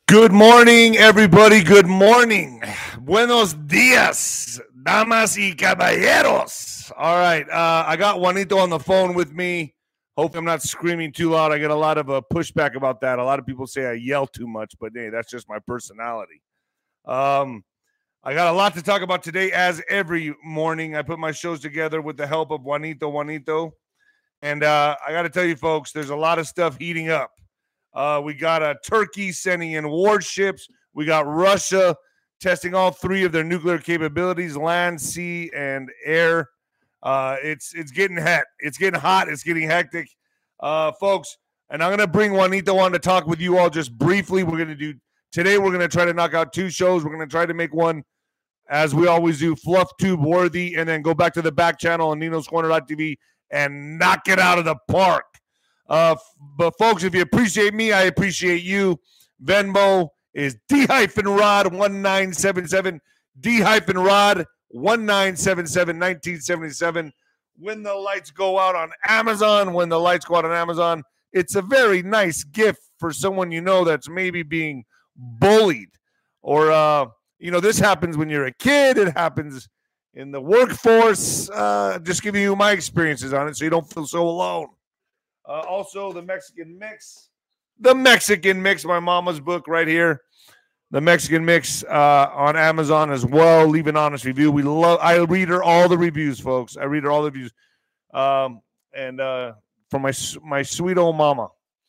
Good morning, everybody. Good morning. Buenos dias, damas y caballeros. All right. I got Juanito on the phone with me. Hope I'm not screaming too loud. I get a lot of pushback about that. A lot of people say I yell too much, but hey, that's just my personality. I got a lot to talk about today, as every morning. I put my shows together with the help of Juanito. And I got to tell you, folks, there's a lot of stuff heating up. We got Turkey sending in warships. We got Russia testing all three of their nuclear capabilities: land, sea, and air. It's getting hot. It's getting hot. It's getting hectic, folks. And I'm gonna bring Juanito on to talk with you all just briefly. We're gonna try to knock out two shows. We're gonna try to make one, as we always do, fluff tube worthy, and then go back to the back channel on Nino'sCorner.tv and knock it out of the park. But folks, if you appreciate me, I appreciate you. Venmo is D-Rod1977, D-Rod1977, 1977. When the lights go out on Amazon, it's a very nice gift for someone you know that's maybe being bullied. Or, this happens when you're a kid. It happens in the workforce. Just giving you my experiences on it so you don't feel so alone. Also, the Mexican Mix, my mama's book right here. The Mexican Mix on Amazon as well. Leave an honest review. I read her all the reviews, folks. I read her all the reviews. And from my sweet old mama.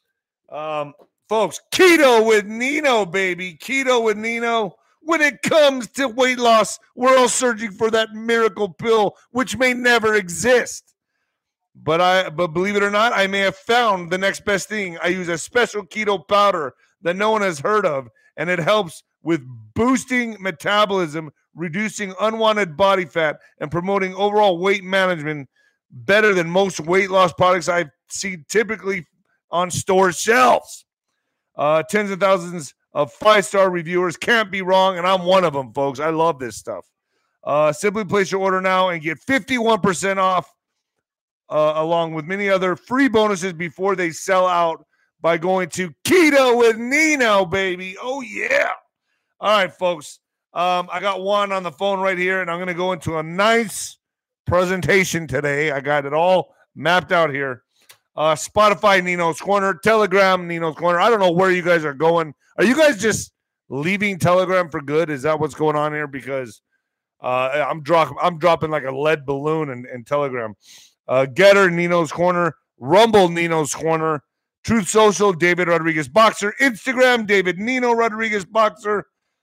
Folks, Keto with Nino, baby. Keto with Nino. When it comes to weight loss, we're all searching for that miracle pill, which may never exist. But believe it or not, I may have found the next best thing. I use a special keto powder that no one has heard of, and it helps with boosting metabolism, reducing unwanted body fat, and promoting overall weight management better than most weight loss products I've seen typically on store shelves. Tens of thousands of 5-star reviewers can't be wrong, and I'm one of them, folks. I love this stuff. Simply place your order now and get 51% off. Along with many other free bonuses before they sell out by going to Keto with Nino, baby. Oh, yeah. All right, folks. I got Juan on the phone right here, and I'm going to go into a nice presentation today. I got it all mapped out here. Spotify, Nino's Corner. Telegram, Nino's Corner. I don't know where you guys are going. Are you guys just leaving Telegram for good? Is that what's going on here? Because I'm dropping like a lead balloon in Telegram. Getter, Nino's Corner. Rumble, Nino's Corner. Truth Social, David Rodriguez Boxer. Instagram, David Nino Rodriguez Boxer.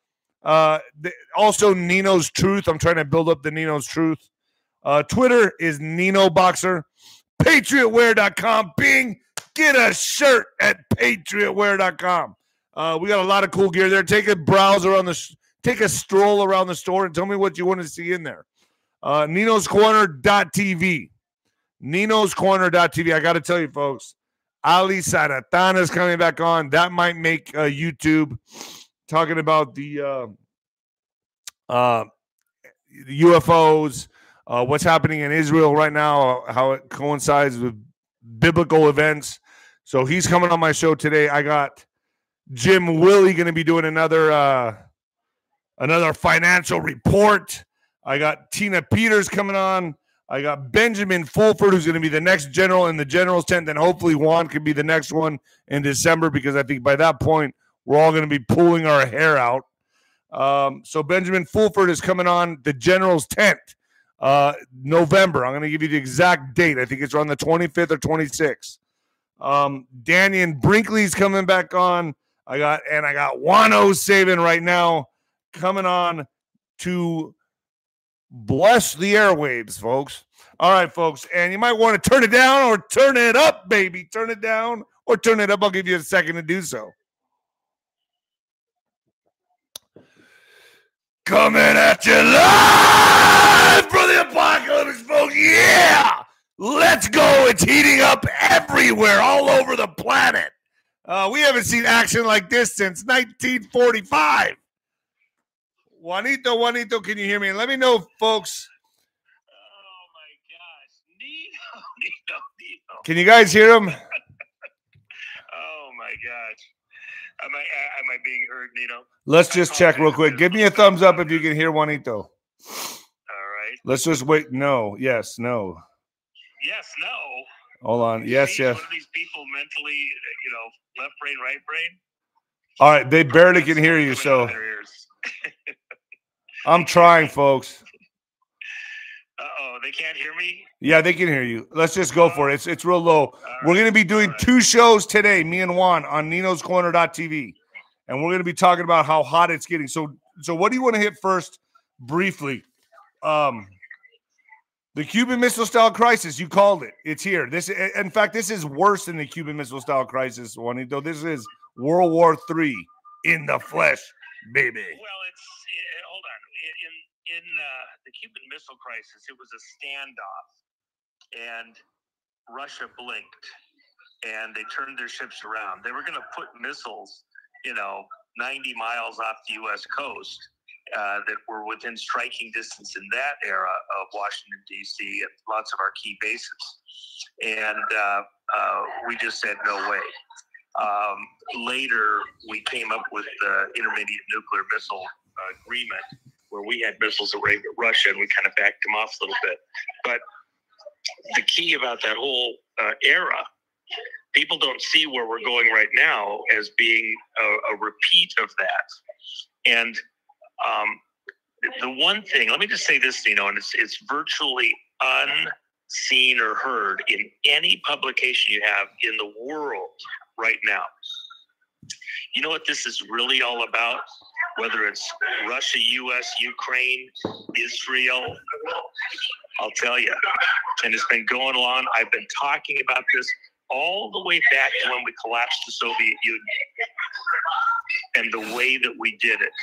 Also, Nino's Truth. I'm trying to build up the Nino's Truth. Twitter is Nino Boxer. PatriotWear.com. Bing, get a shirt at PatriotWear.com. We got a lot of cool gear there. Take a browse around take a stroll around the store and tell me what you want to see in there. Nino'sCorner.tv. Nino'sCorner.tv. I got to tell you, folks, Ali Saratana is coming back on. That might make YouTube talking about the UFOs, what's happening in Israel right now, how it coincides with biblical events. So he's coming on my show today. I got Jim Willie going to be doing another financial report. I got Tina Peters coming on. I got Benjamin Fulford, who's going to be the next general in the general's tent. Then hopefully Juan could be the next one in December, because I think by that point we're all going to be pulling our hair out. So Benjamin Fulford is coming on the general's tent, November. I'm going to give you the exact date. I think it's around the 25th or 26th. Daniel Brinkley's coming back on. I got Juan O'Savin right now coming on to bless the airwaves, folks. All right, folks. And you might want to turn it down or turn it up, baby. Turn it down or turn it up. I'll give you a second to do so. Coming at you live for the apocalypse, folks. Yeah! Let's go. It's heating up everywhere, all over the planet. We haven't seen action like this since 1945. Juanito, can you hear me? Let me know, folks. Oh, my gosh. Nino. Can you guys hear him? Oh, my gosh. Am I being heard, Nino? Let's just check real quick. Give me a thumbs up if you can hear Juanito. All right. Let's just wait. No. Yes. No. Yes. No. Hold on. Yes. See, Yes. One of these people mentally, left brain, right brain. All right. They barely can hear you, so I'm trying, folks. Uh-oh, they can't hear me? Yeah, they can hear you. Let's just go for it. It's real low. We're going to be doing 2 shows today, me and Juan, on ninoscorner.tv. And we're going to be talking about how hot it's getting. So what do you want to hit first, briefly? The Cuban Missile Style Crisis, you called it. It's here. In fact, this is worse than the Cuban Missile Style Crisis, Juanito. This is World War III in the flesh, baby. Well, hold on. In the Cuban Missile Crisis, it was a standoff, and Russia blinked, and they turned their ships around. They were going to put missiles, 90 miles off the U.S. coast that were within striking distance in that era of Washington, D.C. and lots of our key bases. And we just said, no way. Later, we came up with the Intermediate Nuclear Missile Agreement, where we had missiles that were aimed at Russia, and we kind of backed them off a little bit. But the key about that whole era, people don't see where we're going right now as being a repeat of that. And the one thing, let me just say this, and it's virtually unseen or heard in any publication you have in the world right now. You know what this is really all about? Whether it's Russia, U.S., Ukraine, Israel, I'll tell you. And it's been going on. I've been talking about this all the way back to when we collapsed the Soviet Union and the way that we did it.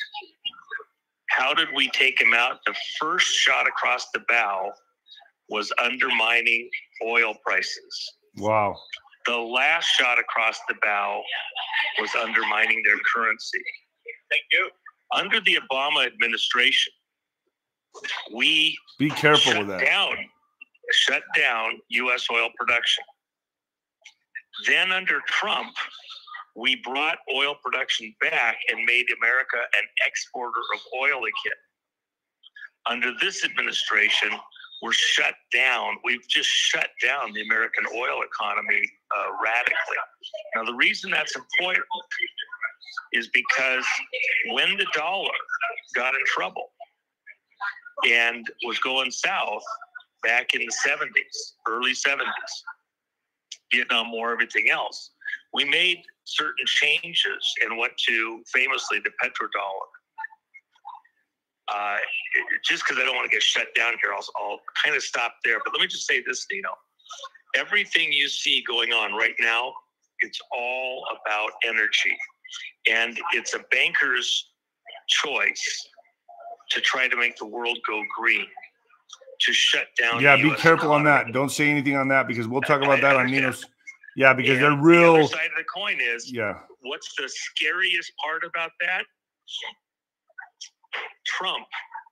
How did we take them out? The first shot across the bow was undermining oil prices. Wow. The last shot across the bow was undermining their currency. Thank you. Under the Obama administration, we be careful with that. Shut down U.S. oil production. Then under Trump, we brought oil production back and made America an exporter of oil again. Under this administration, we're shut down. We've just shut down the American oil economy radically. Now, the reason that's important is because when the dollar got in trouble and was going south back in the 70s, early 70s, Vietnam War, everything else, we made certain changes and went to famously the petrodollar. Just because I don't want to get shut down here, I'll kind of stop there. But let me just say this, Dino. Everything you see going on right now, it's all about energy. And it's a banker's choice to try to make the world go green, to shut down. Yeah, the be US careful economy. on that. Don't say anything on that because we'll talk about that on Nino's. Yeah, because And they're real. The other side of the coin is, what's the scariest part about that? Trump.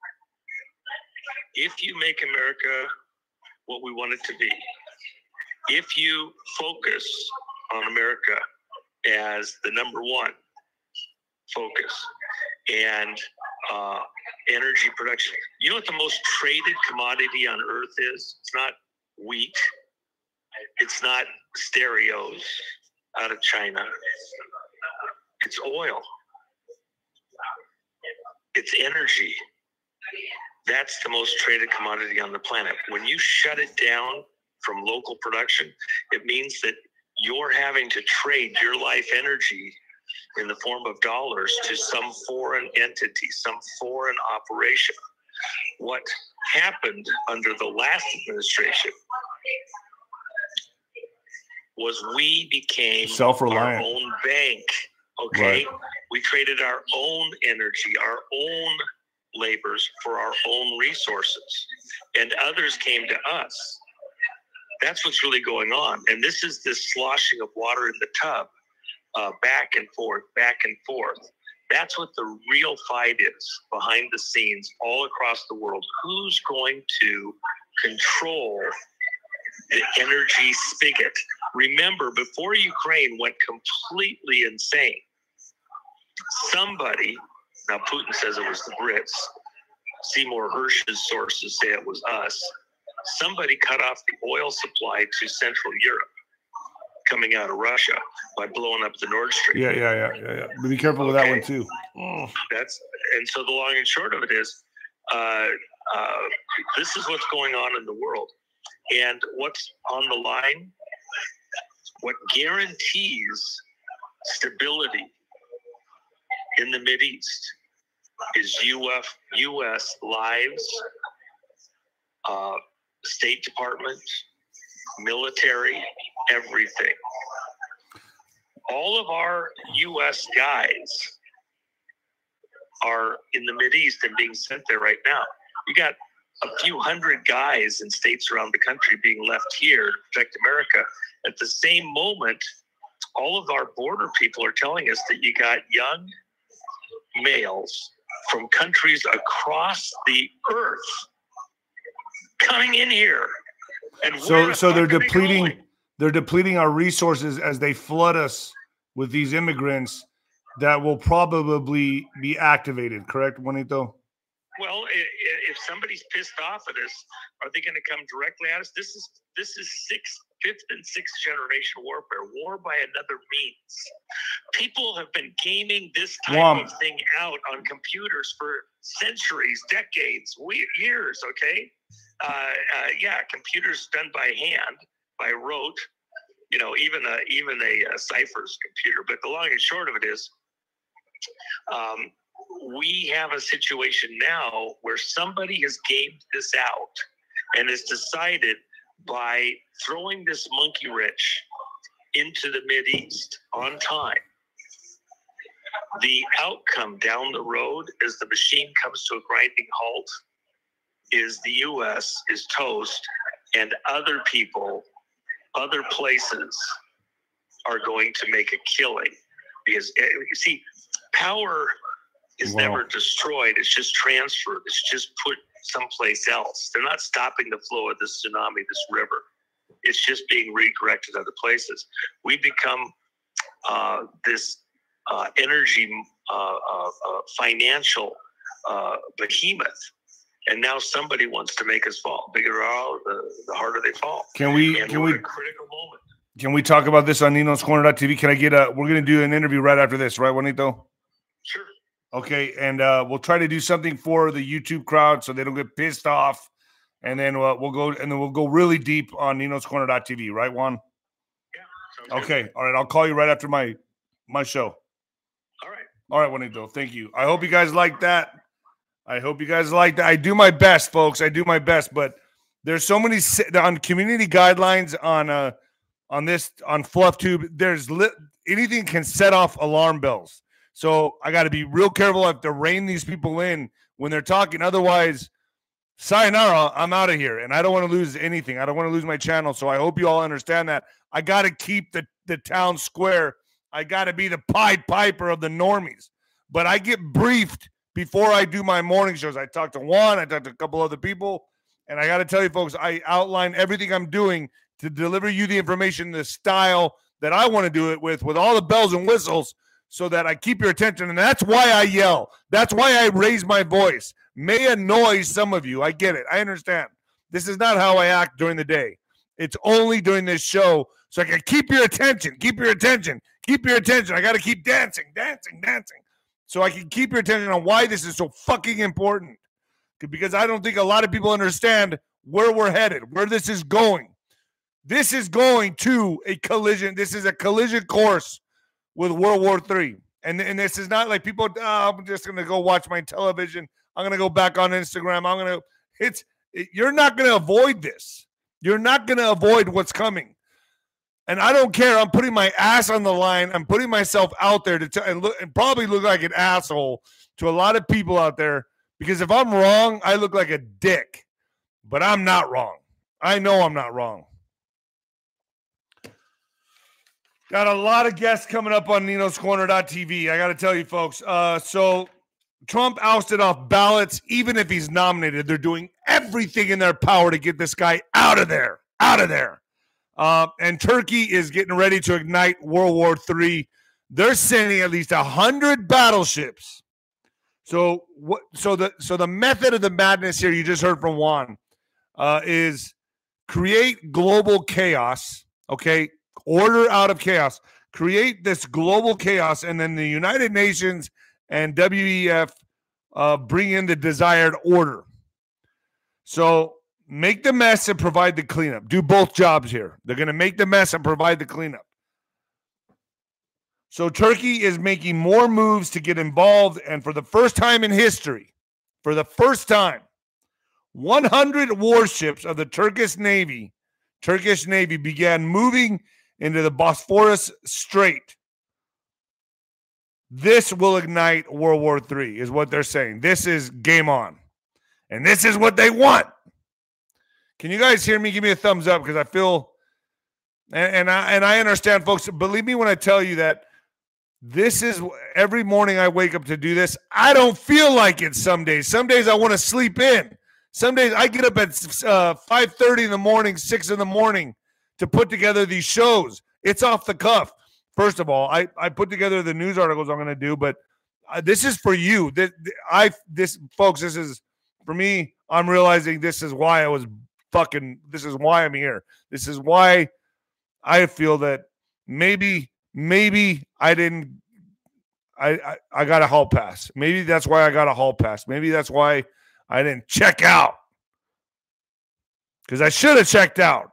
If you make America what we want it to be, if you focus on America as the number one focus and energy production, you know what the most traded commodity on earth is? It's not wheat. It's not stereos out of China. It's oil. It's energy. That's the most traded commodity on the planet. When you shut it down from local production, it means that you're having to trade your life energy in the form of dollars to some foreign entity, some foreign operation. What happened under the last administration was we became self-reliant, our own bank. Okay, right. We traded our own energy, our own labors for our own resources, and others came to us. That's what's really going on. And this is this sloshing of water in the tub, back and forth, back and forth. That's what the real fight is behind the scenes all across the world. Who's going to control the energy spigot? Remember, before Ukraine went completely insane, somebody, now Putin says it was the Brits, Seymour Hersh's sources say it was us, somebody cut off the oil supply to Central Europe coming out of Russia by blowing up the Nord Stream. Yeah. But be careful with that one too. And so the long and short of it is, this is what's going on in the world. And what's on the line, what guarantees stability in the Mideast is U.S. lives, State Department, military, everything. All of our U.S. guys are in the Mideast and being sent there right now. You got a few hundred guys in states around the country being left here to protect America. At the same moment, all of our border people are telling us that you got young males from countries across the earth coming in here. And so they're depleting our resources as they flood us with these immigrants that will probably be activated, correct, Juanito? Well, if somebody's pissed off at us, are they going to come directly at us? This is fifth and sixth generation warfare, war by another means. People have been gaming this type of thing out on computers for centuries, decades, years. Okay, computers done by hand, by rote. You know, even a Cypher's computer. But the long and short of it is, we have a situation now where somebody has gamed this out and has decided by throwing this monkey wrench into the Mideast on time, the outcome down the road as the machine comes to a grinding halt is the U.S. is toast, and other people, other places are going to make a killing. Because, you see, power is never destroyed. It's just transferred. It's just put someplace else. They're not stopping the flow of this tsunami, this river. It's just being redirected other places. We become this energy financial behemoth. And now somebody wants to make us fall. Bigger the harder they fall. Can we a critical moment. Can we talk about this on Nino'sCorner.tv? Can I get we're going to do an interview right after this, right, Juanito? Sure. Okay, and we'll try to do something for the YouTube crowd so they don't get pissed off, and then we'll go really deep on Nino'sCorner.tv, right, Juan? Yeah. Okay, all right. I'll call you right after my show. All right, Juanito. Thank you. I hope you guys like that. I do my best, folks. I do my best, but there's so many on community guidelines on FluffTube. Anything can set off alarm bells. So I got to be real careful. I have to rein these people in when they're talking. Otherwise, sayonara, I'm out of here. And I don't want to lose anything. I don't want to lose my channel. So I hope you all understand that. I got to keep the town square. I got to be the Pied Piper of the normies. But I get briefed before I do my morning shows. I talked to Juan. I talked to a couple other people. And I got to tell you, folks, I outline everything I'm doing to deliver you the information, the style that I want to do it with all the bells and whistles, so that I keep your attention. And that's why I yell. That's why I raise my voice. May annoy some of you. I get it. I understand. This is not how I act during the day. It's only during this show so I can keep your attention. Keep your attention. Keep your attention. I got to keep dancing. So I can keep your attention on why this is so fucking important. Because I don't think a lot of people understand where we're headed, where this is going. This is going to a collision. This is a collision course with World War III. And this is not like people, I'm just going to go watch my television. I'm going to go back on Instagram. You're not going to avoid this. You're not going to avoid what's coming. And I don't care. I'm putting my ass on the line. I'm putting myself out there and probably look like an asshole to a lot of people out there. Because if I'm wrong, I look like a dick. But I'm not wrong. I know I'm not wrong. Got a lot of guests coming up on Nino'sCorner.tv. I got to tell you, folks. So Trump ousted off ballots, even if he's nominated. They're doing everything in their power to get this guy out of there. And Turkey is getting ready to ignite World War III. they're sending at least 100 battleships. So what? So the method of the madness here, you just heard from Juan, is create global chaos. Okay, order out of chaos. Create this global chaos, and then the United Nations and WEF bring in the desired order. So make the mess and provide the cleanup. Do both jobs here. They're going to make the mess and provide the cleanup. So Turkey is making more moves to get involved, and for the first time in history, 100 warships of the Turkish Navy began moving into the Bosphorus Strait. This will ignite World War III, is what they're saying. This is game on. And this is what they want. Can you guys hear me? Give me a thumbs up, because I feel, and I understand, folks. Believe me when I tell you that this is, every morning I wake up to do this. I don't feel like it some days. Some days I want to sleep in. Some days I get up at 5:30 in the morning, 6 in the morning to put together these shows. It's off the cuff. First of all, I put together the news articles I'm going to do, but this is for you. Folks, this is for me. I'm realizing this is why this is why I'm here. This is why I feel that maybe I didn't. I got a hall pass. Maybe that's why I got a hall pass. Maybe that's why I didn't check out, because I should have checked out.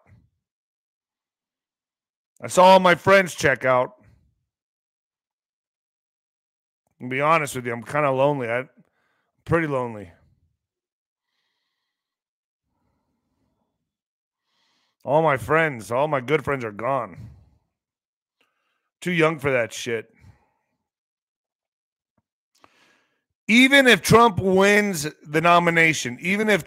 I saw all my friends check out. To be honest with you, I'm kind of lonely. I'm pretty lonely. All my good friends are gone. Too young for that shit. Even if Trump wins the nomination,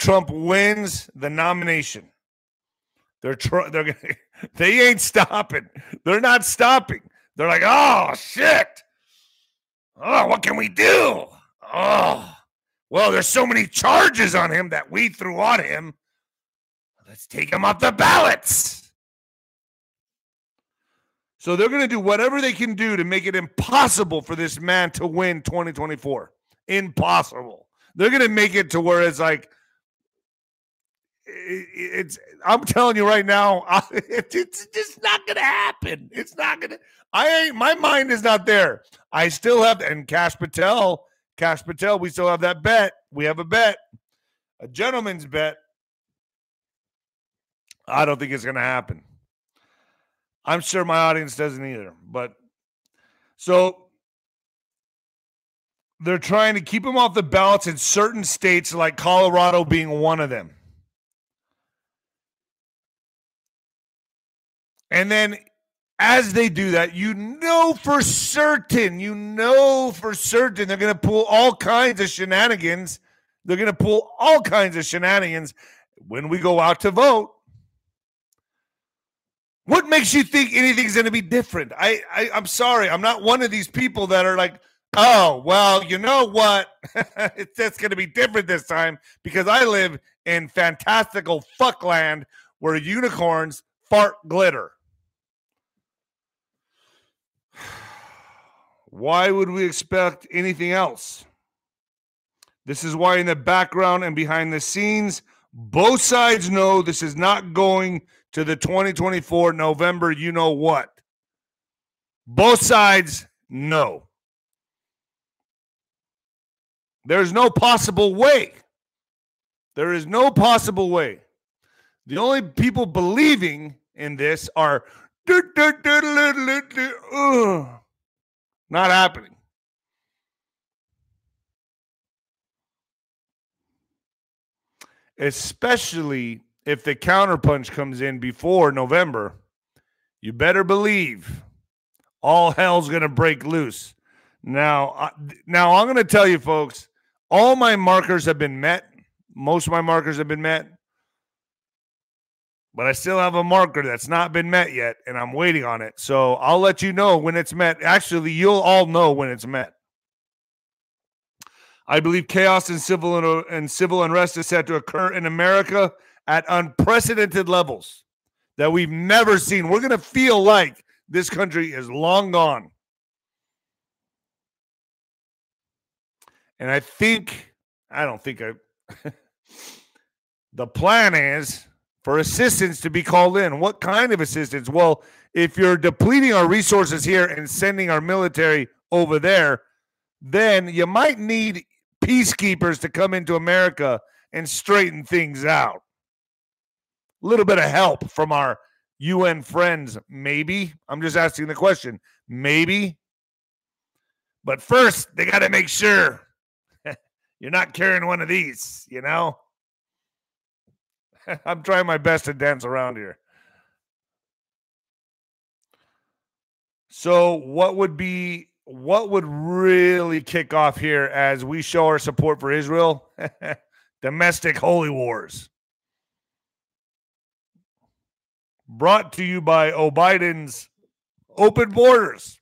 they ain't stopping. They're not stopping. They're like, oh shit. Oh, what can we do? Oh, well, there's so many charges on him that we threw on him. Let's take him off the ballots. So they're going to do whatever they can do to make it impossible for this man to win 2024. Impossible. They're going to make it to where it's like, I'm telling you right now, it's just not going to happen. It's not going to. My mind is not there. I still have, and Cash Patel, we still have that bet. We have a bet, a gentleman's bet. I don't think it's going to happen. I'm sure my audience doesn't either. But so they're trying to keep him off the ballots in certain states, like Colorado being one of them. And then as they do that, you know for certain they're going to pull all kinds of shenanigans. They're going to pull all kinds of shenanigans when we go out to vote. What makes you think anything's going to be different? I'm sorry. I'm not one of these people that are like, oh, well, you know what? It's going to be different this time because I live in fantastical fuckland where unicorns fart glitter. Why would we expect anything else? This is why in the background and behind the scenes, both sides know this is not going to the 2024 November you know what. Both sides know. There's no possible way. There is no possible way. The only people believing in this are not happening. Especially if the counterpunch comes in before November, you better believe all hell's going to break loose. Now I'm going to tell you, folks, all my markers have been met. Most of my markers have been met. But I still have a marker that's not been met yet, and I'm waiting on it. So I'll let you know when it's met. Actually, you'll all know when it's met. I believe chaos and civil unrest is set to occur in America at unprecedented levels that we've never seen. We're going to feel like this country is long gone. And I don't think the plan is for assistance to be called in. What kind of assistance? Well, if you're depleting our resources here and sending our military over there, then you might need peacekeepers to come into America and straighten things out. A little bit of help from our UN friends, maybe. I'm just asking the question. Maybe. But first, they got to make sure you're not carrying one of these, you know? I'm trying my best to dance around here. So what would really kick off here as we show our support for Israel? Domestic holy wars. Brought to you by Biden's open borders.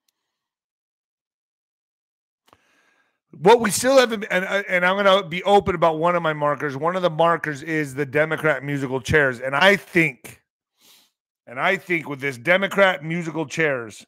What we still haven't, and I'm going to be open about one of my markers. One of the markers is the Democrat musical chairs. And I think with this Democrat musical chairs,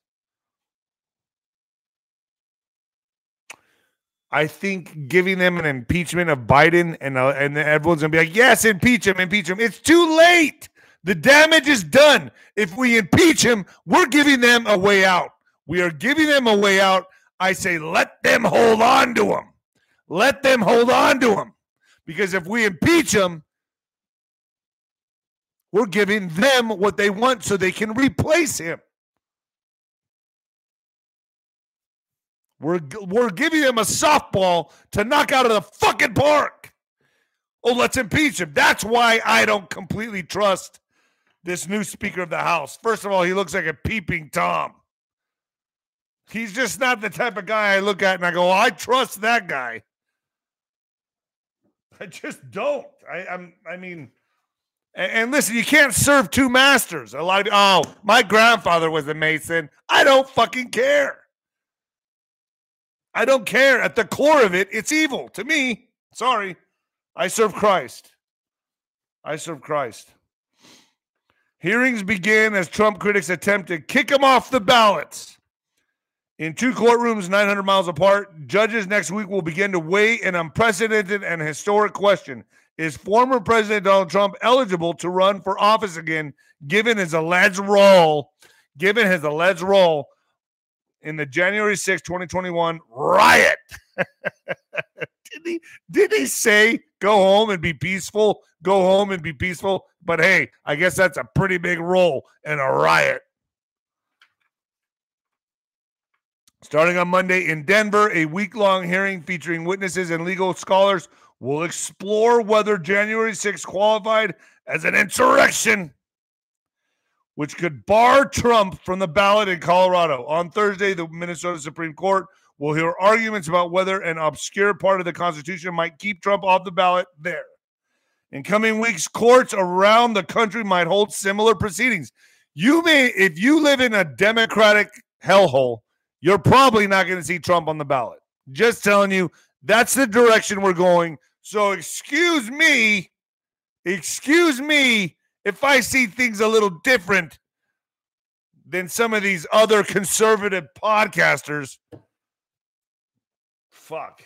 I think giving them an impeachment of Biden and everyone's going to be like, yes, impeach him, impeach him. It's too late. The damage is done. If we impeach him, we're giving them a way out. We are giving them a way out. I say, let them hold on to him. Let them hold on to him. Because if we impeach him, we're giving them what they want so they can replace him. We're giving them a softball to knock out of the fucking park. Oh, let's impeach him. That's why I don't completely trust this new Speaker of the House. First of all, he looks like a peeping Tom. He's just not the type of guy I look at and I go, I trust that guy. I just don't. I mean, listen, you can't serve two masters. A lot of my grandfather was a Mason. I don't fucking care. I don't care. At the core of it, it's evil. To me, sorry, I serve Christ. I serve Christ. Hearings begin as Trump critics attempt to kick him off the ballots. In two courtrooms 900 miles apart, judges next week will begin to weigh an unprecedented and historic question. Is former President Donald Trump eligible to run for office again, given his alleged role in the January 6, 2021 riot? Did he say go home and be peaceful? Go home and be peaceful. But hey, I guess that's a pretty big role in a riot. Starting on Monday in Denver, a week-long hearing featuring witnesses and legal scholars will explore whether January 6 qualified as an insurrection, which could bar Trump from the ballot in Colorado. On Thursday, the Minnesota Supreme Court will hear arguments about whether an obscure part of the Constitution might keep Trump off the ballot there. In coming weeks, courts around the country might hold similar proceedings. If you live in a Democratic hellhole, you're probably not going to see Trump on the ballot. Just telling you, that's the direction we're going. So excuse me if I see things a little different than some of these other conservative podcasters. Fuck.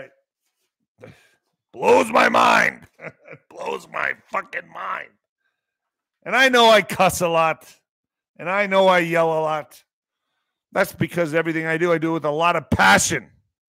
Blows my mind. Blows my fucking mind. And I know I cuss a lot. And I know I yell a lot. That's because everything I do with a lot of passion.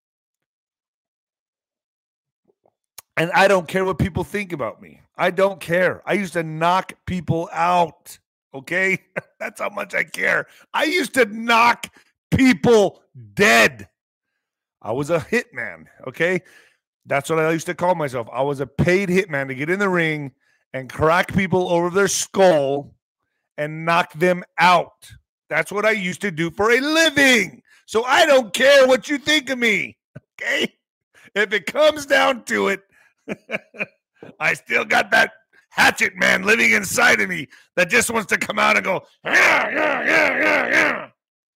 And I don't care what people think about me. I don't care. I used to knock people out. Okay? That's how much I care. I used to knock people dead. I was a hitman. Okay? That's what I used to call myself. I was a paid hitman to get in the ring and crack people over their skull and knock them out. That's what I used to do for a living. So I don't care what you think of me. Okay? If it comes down to it, I still got that hatchet man living inside of me that just wants to come out and go, yeah.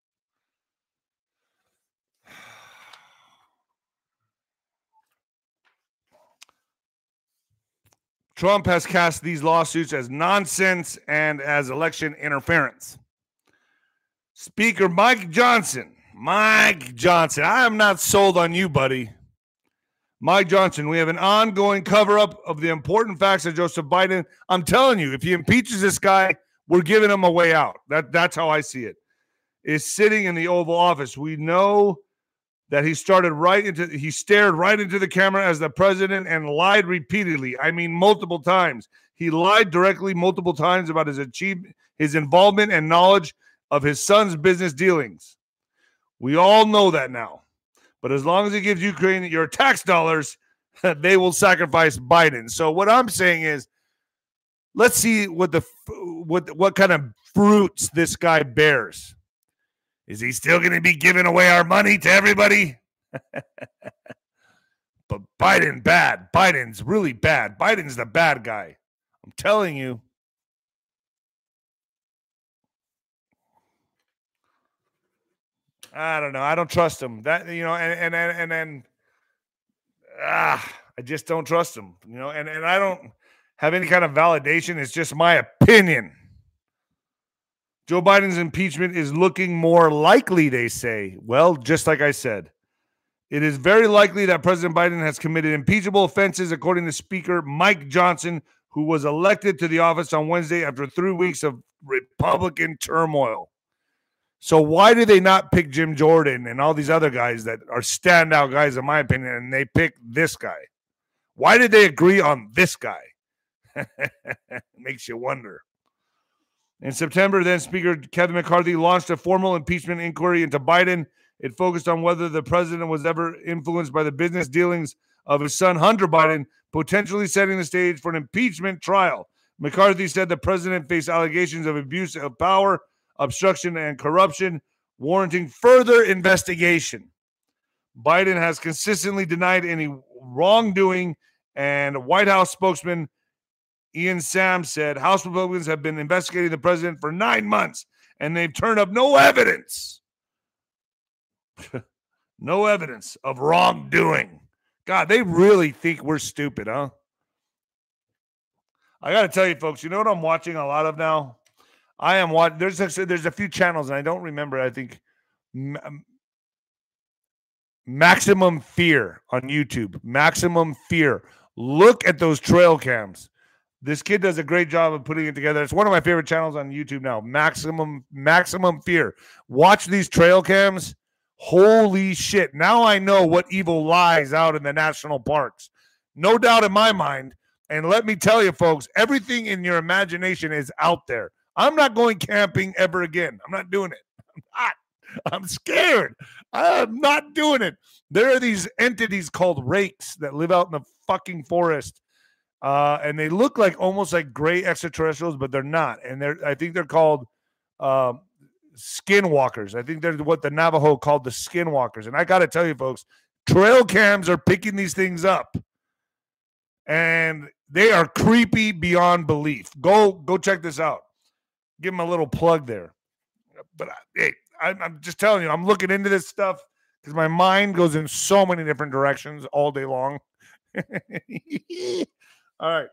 Trump has cast these lawsuits as nonsense and as election interference. Speaker Mike Johnson, I am not sold on you, buddy. Mike Johnson, we have an ongoing cover-up of the important facts of Joseph Biden. I'm telling you, if he impeaches this guy, we're giving him a way out. That's how I see it. Is sitting in the Oval Office. We know that he stared right into the camera as the president and lied repeatedly. I mean, multiple times. He lied directly multiple times about his involvement and knowledge of his son's business dealings. We all know that now. But as long as he gives Ukraine your tax dollars, they will sacrifice Biden. So what I'm saying is, let's see what kind of fruits this guy bears. Is he still going to be giving away our money to everybody? But Biden, bad. Biden's really bad. Biden's the bad guy. I'm telling you. I don't know. I don't trust him. I just don't trust him. And I don't have any kind of validation. It's just my opinion. Joe Biden's impeachment is looking more likely, they say. Well, just like I said, it is very likely that President Biden has committed impeachable offenses, according to Speaker Mike Johnson, who was elected to the office on Wednesday after 3 weeks of Republican turmoil. So why do they not pick Jim Jordan and all these other guys that are standout guys, in my opinion, and they pick this guy? Why did they agree on this guy? Makes you wonder. In September, then Speaker Kevin McCarthy launched a formal impeachment inquiry into Biden. It focused on whether the president was ever influenced by the business dealings of his son, Hunter Biden, potentially setting the stage for an impeachment trial. McCarthy said the president faced allegations of abuse of power, obstruction, and corruption, warranting further investigation. Biden has consistently denied any wrongdoing, and White House spokesman Ian Sams said House Republicans have been investigating the president for 9 months, and they've turned up no evidence. No evidence of wrongdoing. God, they really think we're stupid, huh? I got to tell you, folks, you know what I'm watching a lot of now? I am watching. There's a few channels, and I don't remember. I think Maximum Fear on YouTube. Maximum Fear. Look at those trail cams. This kid does a great job of putting it together. It's one of my favorite channels on YouTube now. Maximum Fear. Watch these trail cams. Holy shit. Now I know what evil lies out in the national parks. No doubt in my mind. And let me tell you, folks, everything in your imagination is out there. I'm not going camping ever again. I'm not doing it. I'm scared. I'm not doing it. There are these entities called rakes that live out in the fucking forest. And they look like almost like gray extraterrestrials, but they're not. And I think they're called skinwalkers. I think they're what the Navajo called the skinwalkers. And I got to tell you, folks, trail cams are picking these things up. And they are creepy beyond belief. Go check this out. Give them a little plug there. But hey, I'm just telling you, I'm looking into this stuff because my mind goes in so many different directions all day long. All right.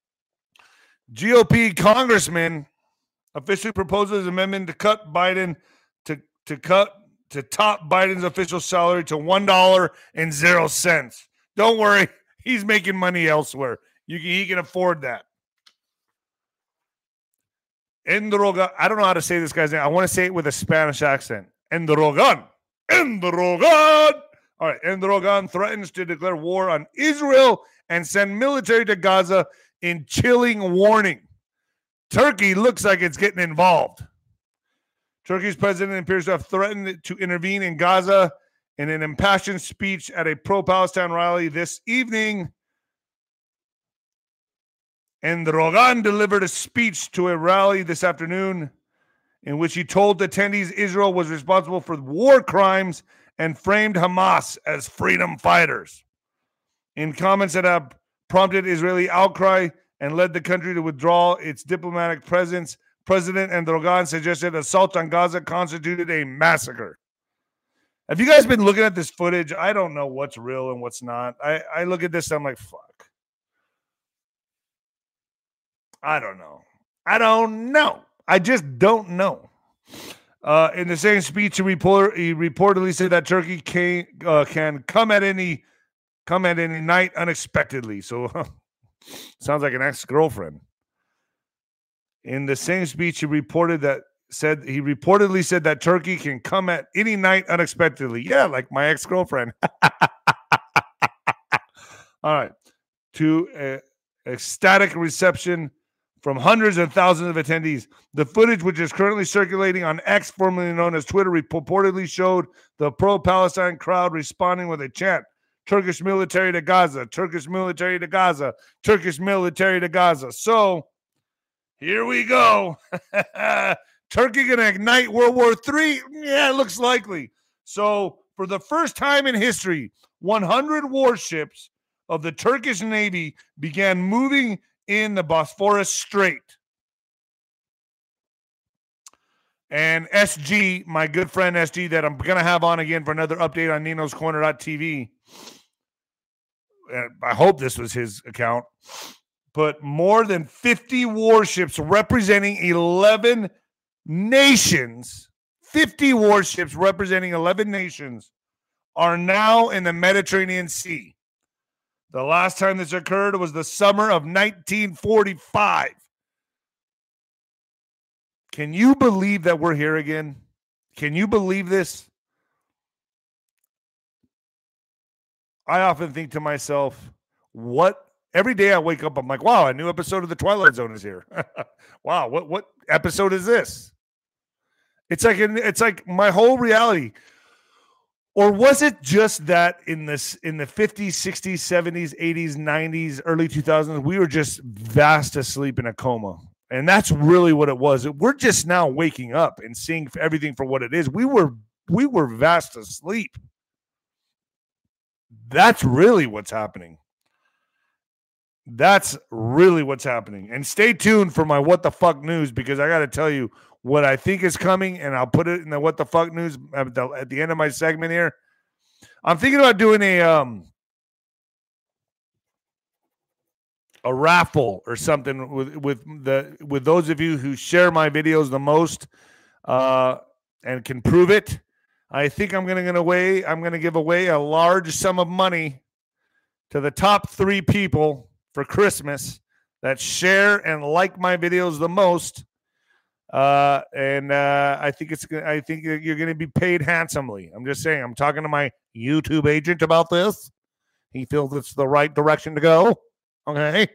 GOP congressman officially proposes amendment to cut Biden to top Biden's official salary to $1.00. Don't worry, he's making money elsewhere. He can afford that. Enrogan. I don't know how to say this guy's name. I want to say it with a Spanish accent. Enrogan. All right. Enrogan threatens to declare war on Israel and send military to Gaza in chilling warning. Turkey looks like it's getting involved. Turkey's president appears to have threatened to intervene in Gaza in an impassioned speech at a pro-Palestine rally this evening. Erdogan delivered a speech to a rally this afternoon in which he told attendees Israel was responsible for war crimes and framed Hamas as freedom fighters. In comments that have prompted Israeli outcry and led the country to withdraw its diplomatic presence, President Erdogan suggested assault on Gaza constituted a massacre. Have you guys been looking at this footage? I don't know what's real and what's not. I look at this and I'm like, fuck. I don't know. I just don't know. In the same speech, he reportedly said that Turkey can come at any come at any night unexpectedly. So sounds like an ex-girlfriend. In the same speech, he reportedly said that Turkey can come at any night unexpectedly. Yeah, like my ex-girlfriend. All right. To ecstatic reception from hundreds and thousands of attendees. The footage, which is currently circulating on X, formerly known as Twitter, purportedly showed the pro-Palestine crowd responding with a chant, Turkish military to Gaza, Turkish military to Gaza, Turkish military to Gaza. So, here we go. Turkey going to ignite World War III? Yeah, it looks likely. So, for the first time in history, 100 warships of the Turkish Navy began moving in the Bosphorus Strait. And SG, my good friend SG, that I'm going to have on again for another update on Nino's Corner.tv. I hope this was his account. But more than 50 warships representing 11 nations, 50 warships representing 11 nations are now in the Mediterranean Sea. The last time this occurred was the summer of 1945. Can you believe that we're here again? Can you believe this? I often think to myself, every day I wake up, I'm like, wow, a new episode of The Twilight Zone is here. Wow, what episode is this? It's like my whole reality. Or was it just that in the 50s, 60s, 70s, 80s, 90s, early 2000s, we were just vast asleep in a coma? And that's really what it was. We're just now waking up and seeing everything for what it is. We were vast asleep. That's really what's happening. That's really what's happening. And stay tuned for my What the Fuck news, because I got to tell you what I think is coming, and I'll put it in the What the Fuck news at the end of my segment here. I'm thinking about doing a raffle or something with those of you who share my videos the most and can prove it. I think I'm going to give away a large sum of money to the top 3 people for Christmas that share and like my videos the most. I think you're going to be paid handsomely. I'm just saying, I'm talking to my YouTube agent about this. He feels it's the right direction to go. Okay.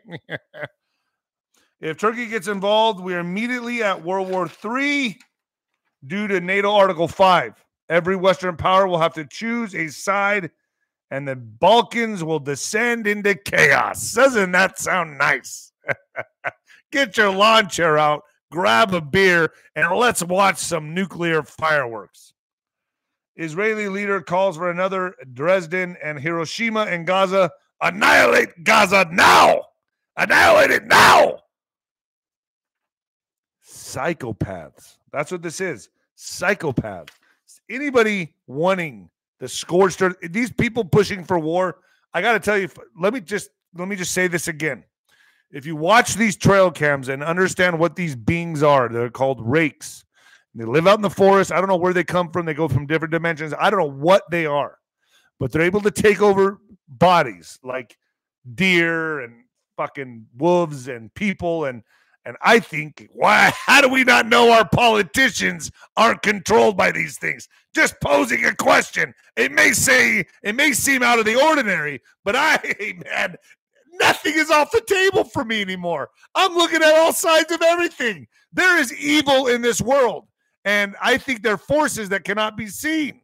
If Turkey gets involved, we are immediately at World War III due to NATO Article 5. Every Western power will have to choose a side, and the Balkans will descend into chaos. Doesn't that sound nice? Get your lawn chair out, grab a beer, and let's watch some nuclear fireworks. Israeli leader calls for another Dresden and Hiroshima and Gaza. Annihilate Gaza now! Annihilate it now! Psychopaths. That's what this is. Psychopaths. Anybody wanting the scorched earth, these people pushing for war, I got to tell you, let me just say this again. If you watch these trail cams and understand what these beings are, they're called rakes. They live out in the forest. I don't know where they come from. They go from different dimensions. I don't know what they are, but they're able to take over bodies like deer and fucking wolves and people. And I think, how do we not know our politicians aren't controlled by these things? Just posing a question. It may seem out of the ordinary, but man, nothing is off the table for me anymore. I'm looking at all sides of everything. There is evil in this world, and I think there are forces that cannot be seen.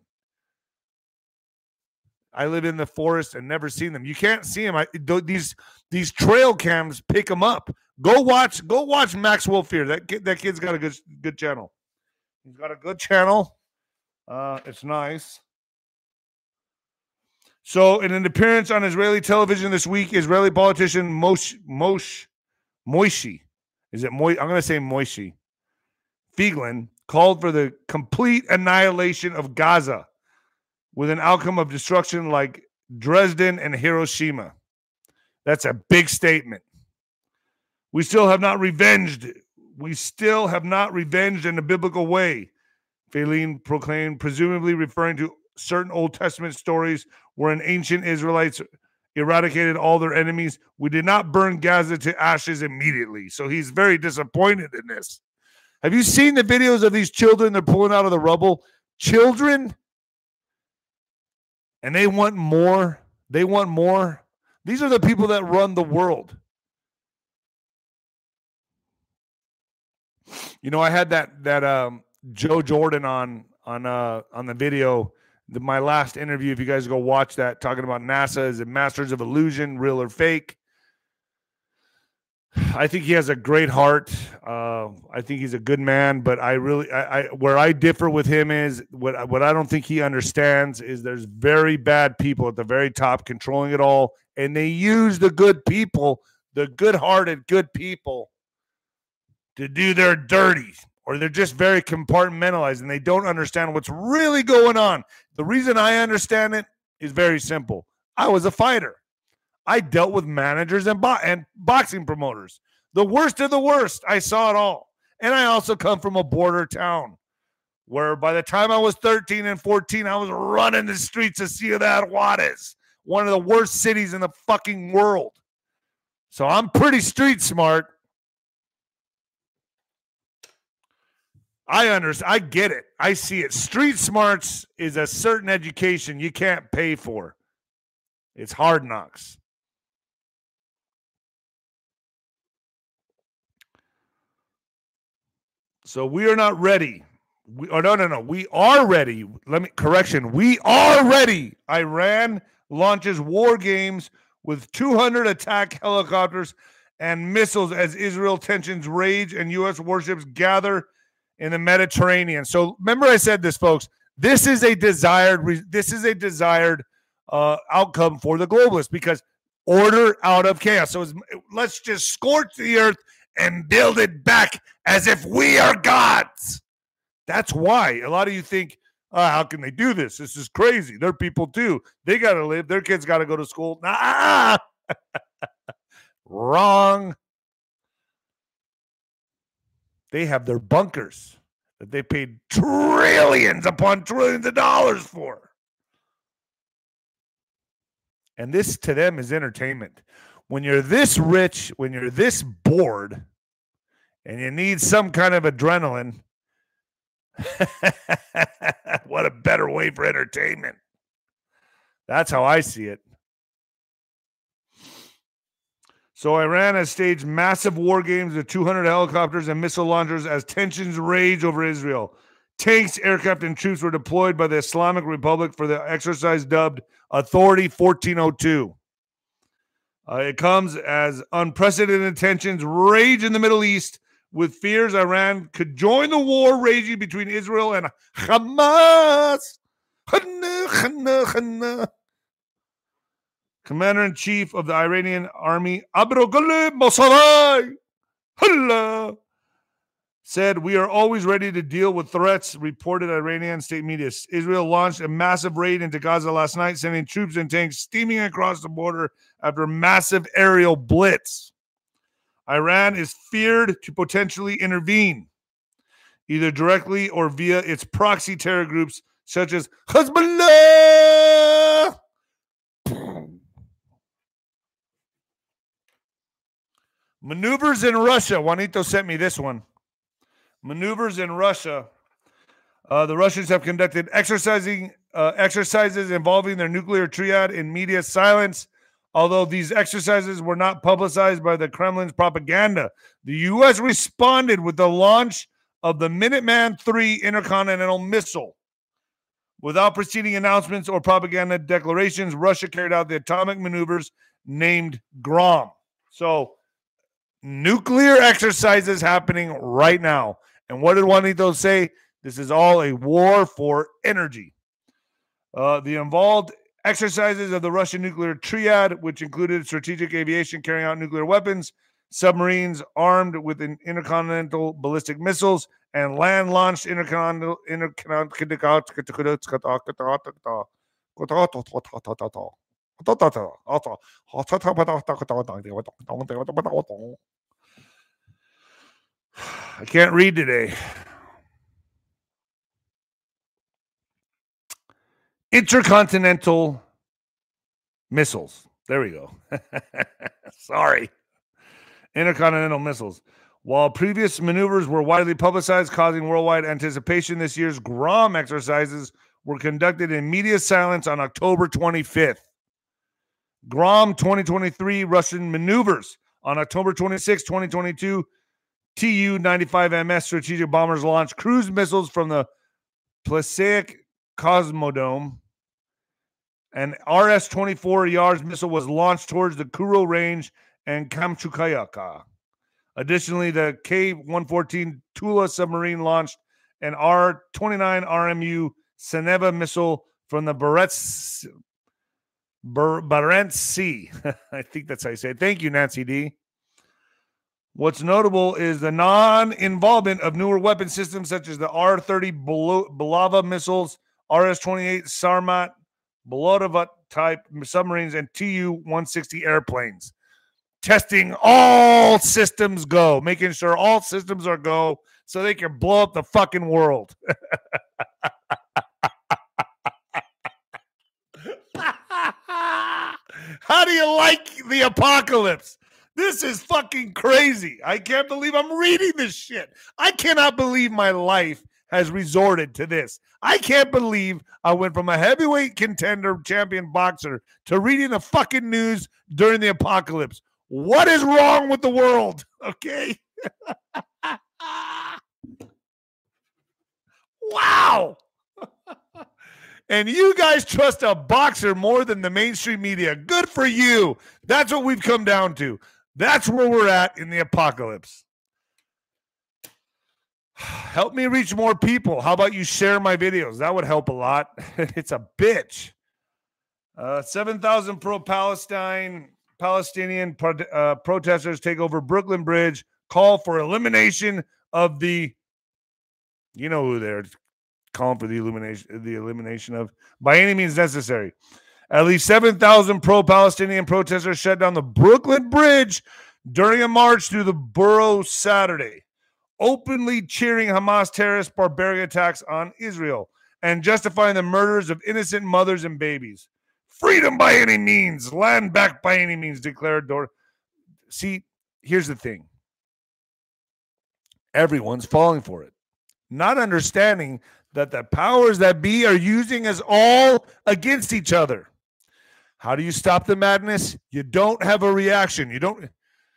I live in the forest and never seen them. You can't see them. These trail cams pick them up. Go watch Max Wolfier. That kid's got a good channel. He's got a good channel. It's nice. So, in an appearance on Israeli television this week, Israeli politician Moishi, is it Moishi? I'm going to say Moishi Feiglin called for the complete annihilation of Gaza with an outcome of destruction like Dresden and Hiroshima. That's a big statement. We still have not revenged in a biblical way, Feiglin proclaimed, presumably referring to certain Old Testament stories where an ancient Israelites eradicated all their enemies. We did not burn Gaza to ashes immediately. So he's very disappointed in this. Have you seen the videos of these children they're pulling out of the rubble? Children, and they want more. They want more. These are the people that run the world. You know, I had that Joe Jordan on the video, my last interview. If you guys go watch that, talking about NASA, is it Masters of Illusion, real or fake? I think he has a great heart. I think he's a good man, but where I differ with him is what I don't think he understands is there's very bad people at the very top controlling it all, and they use the good people, the good-hearted good people, to do their dirty, or they're just very compartmentalized and they don't understand what's really going on. The reason I understand it is very simple. I was a fighter. I dealt with managers and boxing promoters. The worst of the worst. I saw it all. And I also come from a border town where by the time I was 13 and 14, I was running the streets of Ciudad Juarez, one of the worst cities in the fucking world. So I'm pretty street smart. I understand. I get it. I see it. Street smarts is a certain education you can't pay for. It's hard knocks. So we are not ready. We are ready. We are ready. Iran launches war games with 200 attack helicopters and missiles as Israel tensions rage and U.S. warships gather in the Mediterranean. So remember I said this, folks. This is a desired outcome for the globalists, because order out of chaos. So let's just scorch the earth and build it back as if we are gods. That's why a lot of you think, how can they do this? This is crazy. They're people too. They got to live. Their kids got to go to school. Nah. Wrong. They have their bunkers that they paid trillions upon trillions of dollars for. And this to them is entertainment. When you're this rich, when you're this bored, and you need some kind of adrenaline, what a better way for entertainment. That's how I see it. So Iran has staged massive war games with 200 helicopters and missile launchers as tensions rage over Israel. Tanks, aircraft, and troops were deployed by the Islamic Republic for the exercise dubbed Authority 1402. It comes as unprecedented tensions rage in the Middle East, with fears Iran could join the war raging between Israel and Hamas. Commander-in-Chief of the Iranian army, Abroghalib Mosarai, said, "We are always ready to deal with threats," reported Iranian state media. Israel launched a massive raid into Gaza last night, sending troops and tanks steaming across the border after a massive aerial blitz. Iran is feared to potentially intervene, either directly or via its proxy terror groups such as Hezbollah. Maneuvers in Russia. Juanito sent me this one. Maneuvers in Russia. The Russians have conducted exercises involving their nuclear triad in media silence. Although these exercises were not publicized by the Kremlin's propaganda, the U.S. responded with the launch of the Minuteman III intercontinental missile. Without preceding announcements or propaganda declarations, Russia carried out the atomic maneuvers named Grom. So, nuclear exercises happening right now. And what did Juanito say? This is all a war for energy. The involved exercises of the Russian nuclear triad, which included strategic aviation carrying out nuclear weapons, submarines armed with intercontinental ballistic missiles, and land-launched intercontinental I can't read today. Intercontinental missiles. There we go. Sorry. Intercontinental missiles. While previous maneuvers were widely publicized, causing worldwide anticipation, this year's GROM exercises were conducted in media silence on October 25th. GROM 2023 Russian maneuvers. On October 26, 2022, Tu-95MS strategic bombers launched cruise missiles from the Plasaic Cosmodrome. An RS-24 Yars missile was launched towards the Kuro Range and Kamchatka. Additionally, the K-114 Tula submarine launched an R-29 RMU Seneva missile from the Barents Sea. I think that's how you say it. Thank you, Nancy D. What's notable is the non-involvement of newer weapon systems such as the R-30 Bulava missiles, RS-28 Sarmat, Bolotova-type submarines, and Tu-160 airplanes. Testing all systems go, making sure all systems are go so they can blow up the fucking world. How do you like the apocalypse? This is fucking crazy. I can't believe I'm reading this shit. I cannot believe my life has resorted to this. I can't believe I went from a heavyweight contender champion boxer to reading the fucking news during the apocalypse. What is wrong with the world? Okay. Wow. And you guys trust a boxer more than the mainstream media. Good for you. That's what we've come down to. That's where we're at in the apocalypse. Help me reach more people. How about you share my videos? That would help a lot. It's a bitch. 7,000 Palestinian protesters take over Brooklyn Bridge, call for elimination of the, you know who they're calling for the elimination of, by any means necessary. At least 7,000 pro-Palestinian protesters shut down the Brooklyn Bridge during a march through the borough Saturday, openly cheering Hamas terrorist barbaric attacks on Israel and justifying the murders of innocent mothers and babies. Freedom by any means, land back by any means, declared Dor. See, here's the thing. Everyone's falling for it, not understanding that the powers that be are using us all against each other. How do you stop the madness? You don't have a reaction. You don't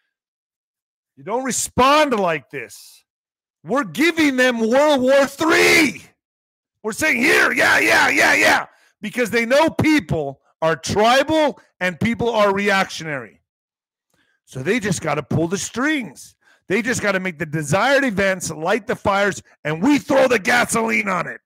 respond like this. We're giving them World War III. We're saying here, yeah, because they know people are tribal and people are reactionary. So they just got to pull the strings. They just got to make the desired events, light the fires, and we throw the gasoline on it.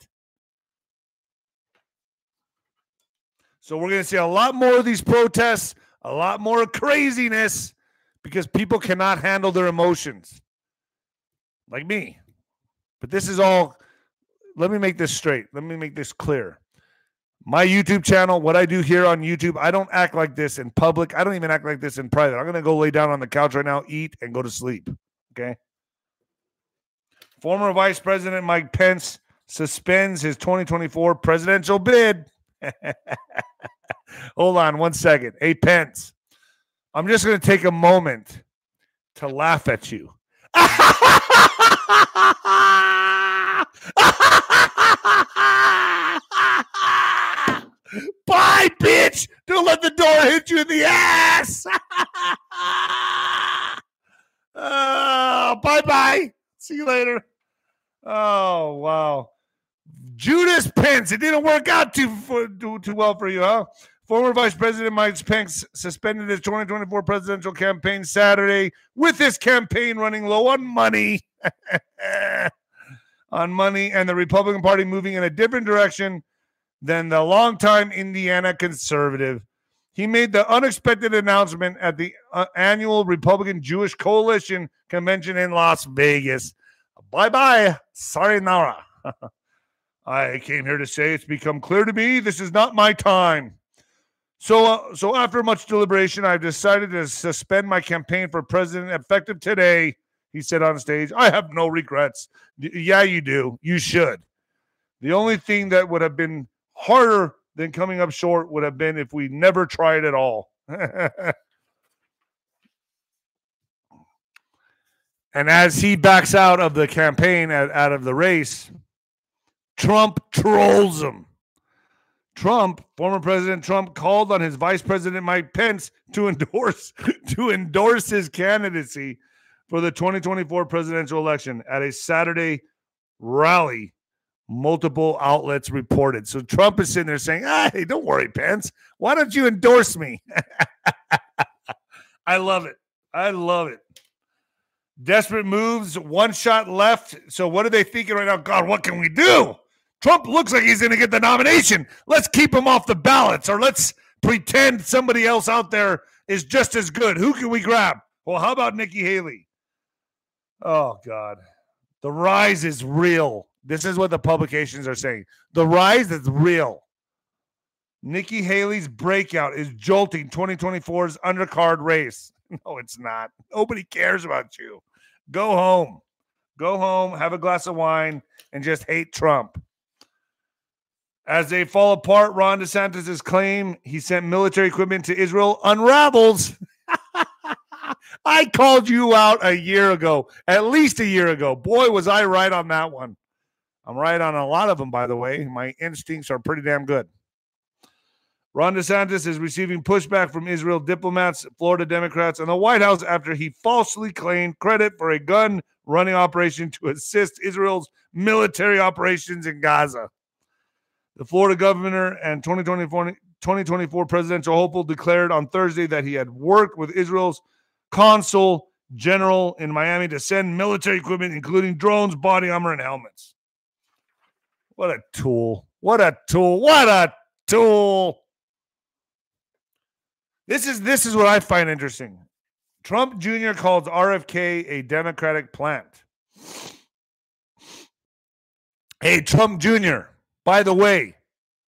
So we're going to see a lot more of these protests, a lot more craziness, because people cannot handle their emotions. Like me. But this is all, let me make this straight. Let me make this clear. My YouTube channel, what I do here on YouTube, I don't act like this in public. I don't even act like this in private. I'm going to go lay down on the couch right now, eat, and go to sleep. Okay? Former Vice President Mike Pence suspends his 2024 presidential bid. Hold on 1 second. Hey, Pence, I'm just going to take a moment to laugh at you. Bye, bitch. Don't let the door hit you in the ass. Bye-bye. See you later. Oh, wow. Judas Pence. It didn't work out too well for you, huh? Former Vice President Mike Pence suspended his 2024 presidential campaign Saturday, with his campaign running low on money. And the Republican Party moving in a different direction than the longtime Indiana conservative. He made the unexpected announcement at the annual Republican Jewish Coalition convention in Las Vegas. Bye-bye, sayonara. I came here to say it's become clear to me this is not my time. So after much deliberation, I've decided to suspend my campaign for president effective today, he said on stage. I have no regrets. Yeah, you do. You should. The only thing that would have been harder than coming up short would have been if we never tried at all. And as he backs out of the campaign, out of the race, Trump trolls him. Former President Trump, called on his Vice President Mike Pence to endorse his candidacy for the 2024 presidential election at a Saturday rally, multiple outlets reported. So Trump is sitting there saying, hey, don't worry, Pence. Why don't you endorse me? I love it. I love it. Desperate moves, one shot left. So what are they thinking right now? God, what can we do? Trump looks like he's going to get the nomination. Let's keep him off the ballots, or let's pretend somebody else out there is just as good. Who can we grab? Well, how about Nikki Haley? Oh, God. The rise is real. This is what the publications are saying. The rise is real. Nikki Haley's breakout is jolting 2024's undercard race. No, it's not. Nobody cares about you. Go home. Go home, have a glass of wine, and just hate Trump. As they fall apart, Ron DeSantis' claim he sent military equipment to Israel unravels. I called you out a year ago, at least a year ago. Boy, was I right on that one. I'm right on a lot of them, by the way. My instincts are pretty damn good. Ron DeSantis is receiving pushback from Israel diplomats, Florida Democrats, and the White House after he falsely claimed credit for a gun-running operation to assist Israel's military operations in Gaza. The Florida governor and 2024 presidential hopeful declared on Thursday that he had worked with Israel's consul general in Miami to send military equipment, including drones, body armor, and helmets. What a tool. What a tool. What a tool. This is what I find interesting. Trump Jr. calls RFK a Democratic plant. Hey, Trump Jr., by the way,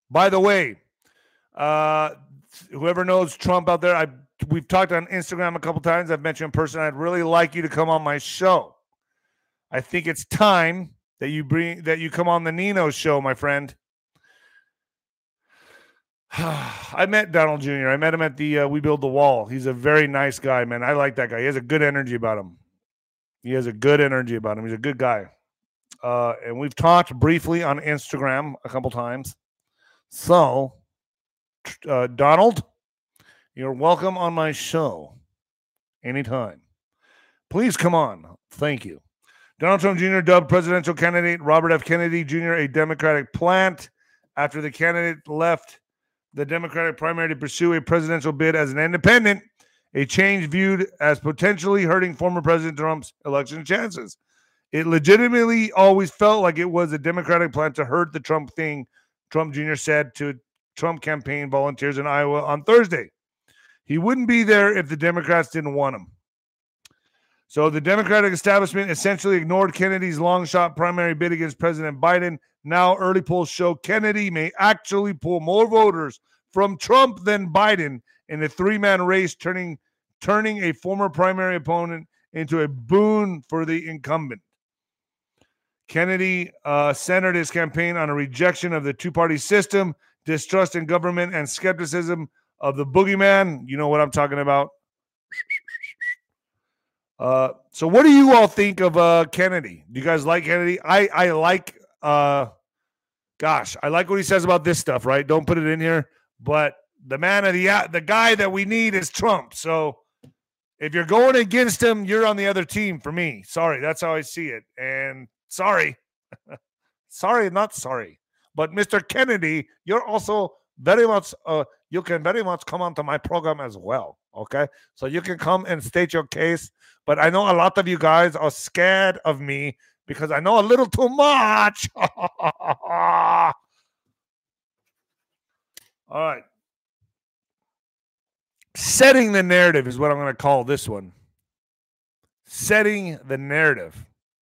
whoever knows Trump out there, we've talked on Instagram a couple times. I've met you in person. I'd really like you to come on my show. I think it's time that you come on the Nino show, my friend. I met Donald Jr. I met him at the We Build the Wall. He's a very nice guy, man. I like that guy. He has a good energy about him. He's a good guy. And we've talked briefly on Instagram a couple times. So, Donald, you're welcome on my show anytime. Please come on. Thank you. Donald Trump Jr. dubbed presidential candidate Robert F. Kennedy Jr. a Democratic plant after the candidate left the Democratic primary to pursue a presidential bid as an independent, a change viewed as potentially hurting former President Trump's election chances. It legitimately always felt like it was a Democratic plan to hurt the Trump thing, Trump Jr. said to Trump campaign volunteers in Iowa on Thursday. He wouldn't be there if the Democrats didn't want him. So the Democratic establishment essentially ignored Kennedy's long-shot primary bid against President Biden. Now early polls show Kennedy may actually pull more voters from Trump than Biden in a three-man race, turning a former primary opponent into a boon for the incumbent. Kennedy centered his campaign on a rejection of the two-party system, distrust in government, and skepticism of the boogeyman. You know what I'm talking about. So what do you all think of Kennedy? Do you guys like Kennedy? I like I like what he says about this stuff, right? Don't put it in here. But the guy that we need is Trump. So if you're going against him, you're on the other team for me. Sorry, that's how I see it. And sorry, not sorry. But Mr. Kennedy, you're also very much, you can very much come onto my program as well. Okay, so you can come and state your case. But I know a lot of you guys are scared of me because I know a little too much. All right. Setting the narrative is what I'm going to call this one. Setting the narrative.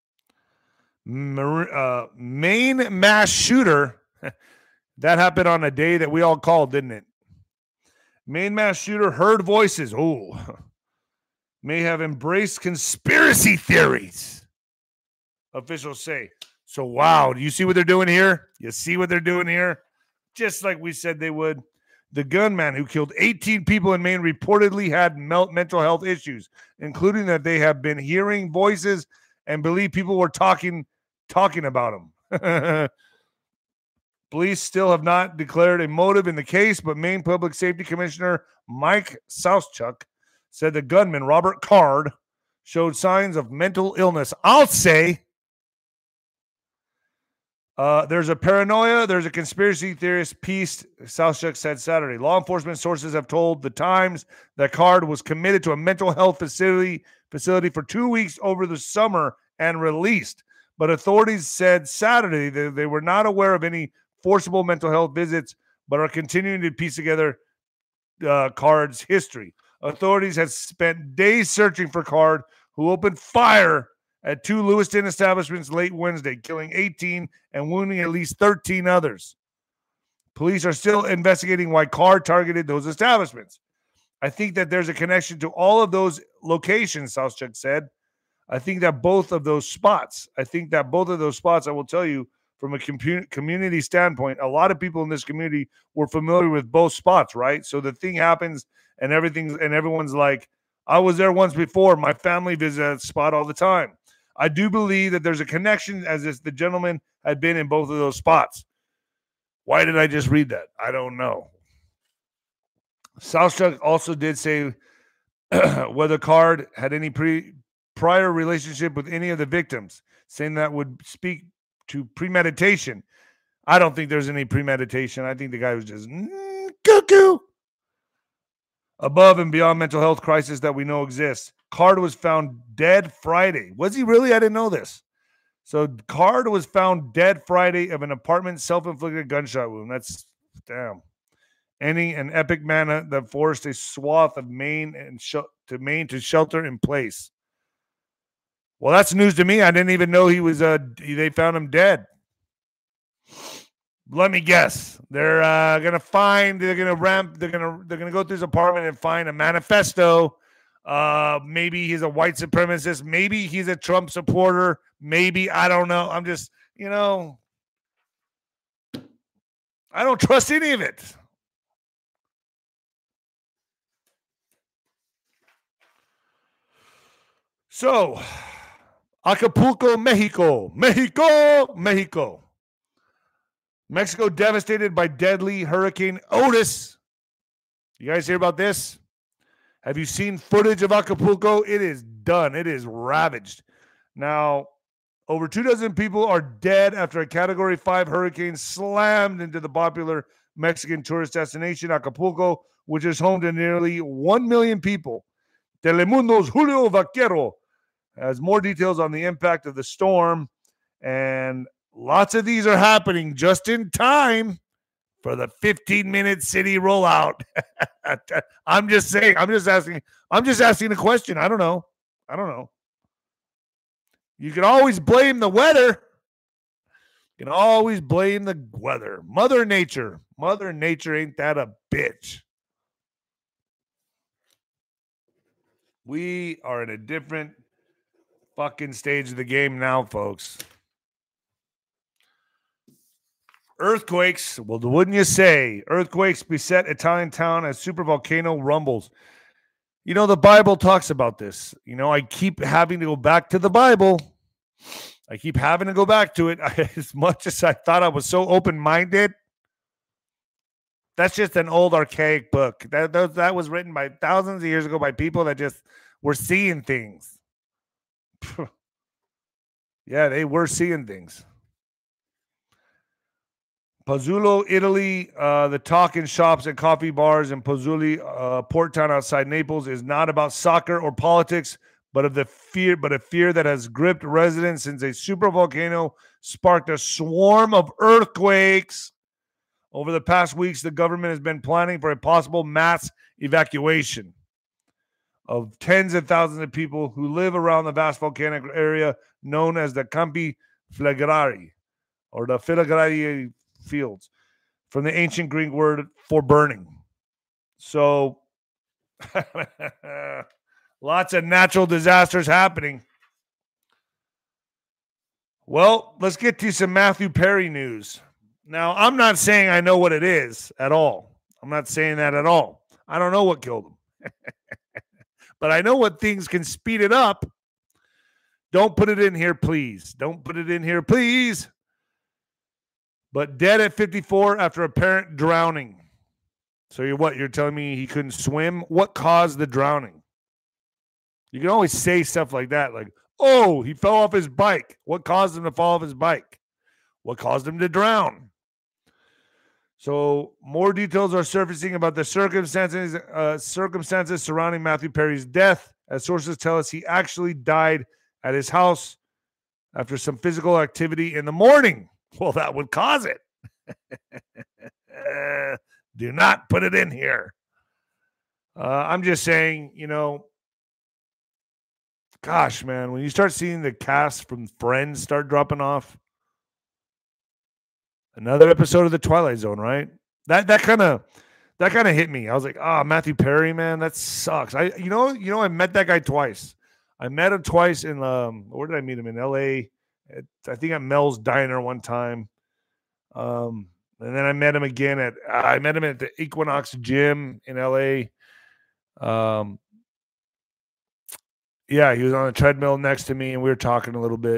Maine mass shooter. That happened on a day that we all called, didn't it? Maine mass shooter heard voices. Oh, may have embraced conspiracy theories, officials say. So, wow, do you see what they're doing here? You see what they're doing here? Just like we said they would. The gunman who killed 18 people in Maine reportedly had mental health issues, including that they have been hearing voices and believe people were talking about him. Police still have not declared a motive in the case, but Maine Public Safety Commissioner Mike Southchuck said the gunman, Robert Card, showed signs of mental illness. I'll say there's a paranoia, there's a conspiracy theorist piece, Southchuck said Saturday. Law enforcement sources have told the Times that Card was committed to a mental health facility for 2 weeks over the summer and released. But authorities said Saturday that they were not aware of any forcible mental health visits, but are continuing to piece together Card's history. Authorities have spent days searching for Card, who opened fire at 2 Lewiston establishments late Wednesday, killing 18 and wounding at least 13 others. Police are still investigating why Card targeted those establishments. I think that there's a connection to all of those locations, Southchuck said. I think that both of those spots, I will tell you, from a community standpoint, a lot of people in this community were familiar with both spots, right? So the thing happens and everyone's like, I was there once before. My family visits that spot all the time. I do believe that there's a connection, as if the gentleman had been in both of those spots. Why did I just read that? I don't know. Southchuck also did say whether Card had any prior relationship with any of the victims, saying that would speak to premeditation. I don't think there's any premeditation. I think the guy was just cuckoo. Above and beyond mental health crisis that we know exists, Card was found dead Friday. Was he really? I didn't know this. So Card was found dead Friday of an apartment self-inflicted gunshot wound. That's damn. Ending an epic manna that forced a swath of Maine to shelter in place. Well, that's news to me. I didn't even know he was. They found him dead. Let me guess. They're gonna go through his apartment and find a manifesto. Maybe he's a white supremacist. Maybe he's a Trump supporter. Maybe, I don't know. I'm just, I don't trust any of it. So, Acapulco, Mexico. Mexico devastated by deadly Hurricane Otis. You guys hear about this? Have you seen footage of Acapulco? It is done. It is ravaged. Now, over 24 people are dead after a Category 5 hurricane slammed into the popular Mexican tourist destination, Acapulco, which is home to nearly 1 million people. Telemundo's Julio Vaquero has more details on the impact of the storm, and lots of these are happening just in time for the 15-minute city rollout. I'm just saying. I'm just asking a question. I don't know. You can always blame the weather. You can always blame the weather. Mother Nature. Mother Nature ain't that a bitch. We are in a different fucking stage of the game now, folks. Earthquakes, well, wouldn't you say? Earthquakes beset Italian town as supervolcano rumbles. The Bible talks about this. I keep having to go back to the Bible. I keep having to go back to it. As much as I thought I was so open-minded, that's just an old, archaic book. That was written by thousands of years ago by people that just were seeing things. Yeah, they were seeing things. Pozzuolo, Italy, the talk in shops and coffee bars in Pozzuoli, port town outside Naples, is not about soccer or politics, but a fear that has gripped residents since a supervolcano sparked a swarm of earthquakes. Over the past weeks, the government has been planning for a possible mass evacuation of tens of thousands of people who live around the vast volcanic area known as the Campi Flegrari, or the Flegrari fields, from the ancient Greek word for burning. So lots of natural disasters happening. Well, let's get to some Matthew Perry news. Now, I'm not saying I know what it is at all. I'm not saying that at all. I don't know what killed him. But I know what things can speed it up. Don't put it in here, please. Don't put it in here, please. But dead at 54 after apparent drowning. So you're telling me he couldn't swim? What caused the drowning? You can always say stuff like that, like, oh, he fell off his bike. What caused him to fall off his bike? What caused him to drown? So more details are surfacing about the circumstances surrounding Matthew Perry's death, as sources tell us he actually died at his house after some physical activity in the morning. Well, that would cause it. Do not put it in here. I'm just saying, gosh, man, when you start seeing the cast from Friends start dropping off, another episode of The Twilight Zone, right? That kind of hit me. I was like, Matthew Perry, man, that sucks. I met that guy twice. I met him twice in where did I meet him? In LA. I think at Mel's Diner one time. And then I met him again at the Equinox Gym in LA. Yeah, he was on a treadmill next to me and we were talking a little bit.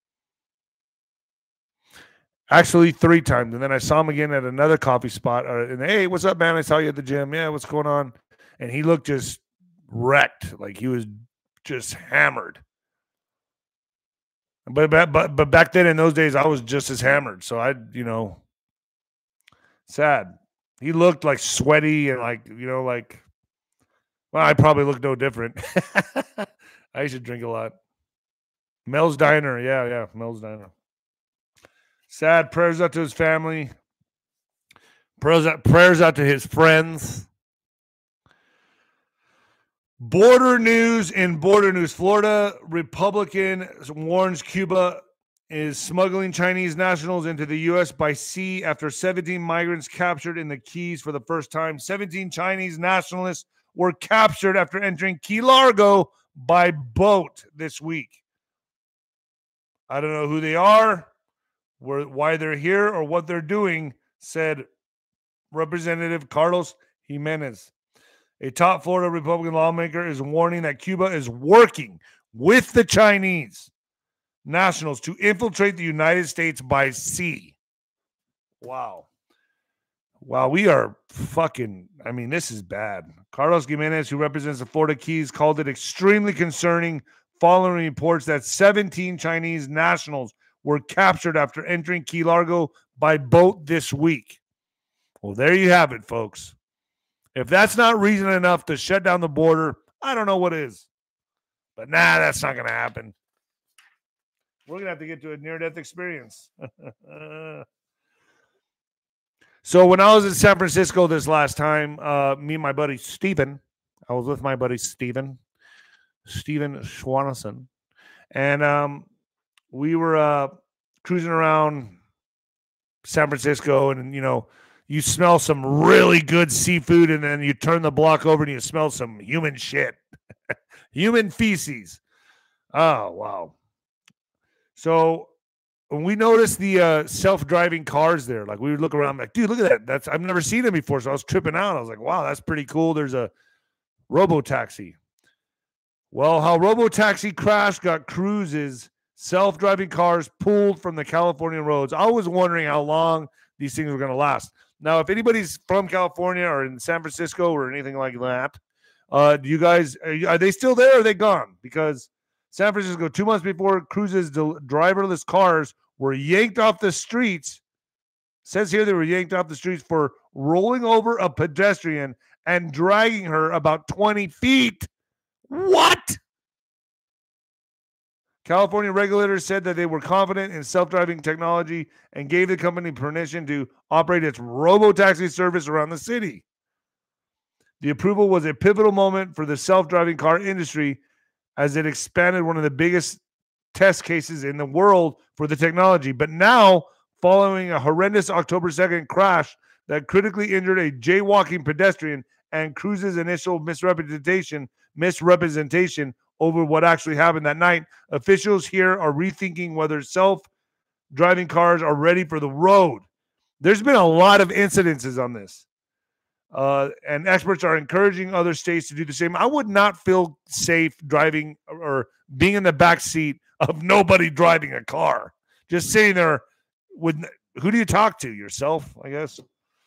Actually, 3 times. And then I saw him again at another coffee spot. And hey, what's up, man? I saw you at the gym. Yeah, what's going on? And he looked just wrecked. Like he was just hammered. But back then in those days, I was just as hammered. So sad. He looked like sweaty and well, I probably look no different. I used to drink a lot. Mel's Diner. Yeah. Mel's Diner. Sad. Prayers out to his family. Prayers out to his friends. Border news. Florida Republican warns Cuba is smuggling Chinese nationals into the U.S. by sea after 17 migrants captured in the Keys for the first time. 17 Chinese nationalists were captured after entering Key Largo by boat this week. I don't know who they are, why they're here, or what they're doing, said Representative Carlos Jimenez. A top Florida Republican lawmaker is warning that Cuba is working with the Chinese nationals to infiltrate the United States by sea. Wow, we are fucking, this is bad. Carlos Jimenez, who represents the Florida Keys, called it extremely concerning following reports that 17 Chinese nationals were captured after entering Key Largo by boat this week. Well, there you have it, folks. If that's not reason enough to shut down the border, I don't know what is. But that's not going to happen. We're going to have to get to a near-death experience. So when I was in San Francisco this last time, me and my buddy Steven, I was with my buddy Steven Schwanison, and we were cruising around San Francisco, and you smell some really good seafood, and then you turn the block over and you smell some human shit. Human feces. Oh, wow. So when we noticed the self-driving cars there, like we would look around, I'm like, dude, look at that. I've never seen it before. So I was tripping out. I was like, wow, that's pretty cool. There's a robo-taxi. Well, how robo-taxi crash got Cruise's self-driving cars pulled from the California roads. I was wondering how long these things were going to last. Now, if anybody's from California or in San Francisco or anything like that, do you guys, are they still there or are they gone? Because San Francisco, 2 months before, Cruise's driverless cars were yanked off the streets. Says here they were yanked off the streets for rolling over a pedestrian and dragging her about 20 feet. What? California regulators said that they were confident in self-driving technology and gave the company permission to operate its robo-taxi service around the city. The approval was a pivotal moment for the self-driving car industry as it expanded one of the biggest test cases in the world for the technology. But now, following a horrendous October 2nd crash that critically injured a jaywalking pedestrian and Cruise's initial misrepresentation over what actually happened that night, officials here are rethinking whether self-driving cars are ready for the road. There's been a lot of incidences on this. And experts are encouraging other states to do the same. I would not feel safe driving or being in the back seat of nobody driving a car. Just sitting there with, who do you talk to? Yourself, I guess.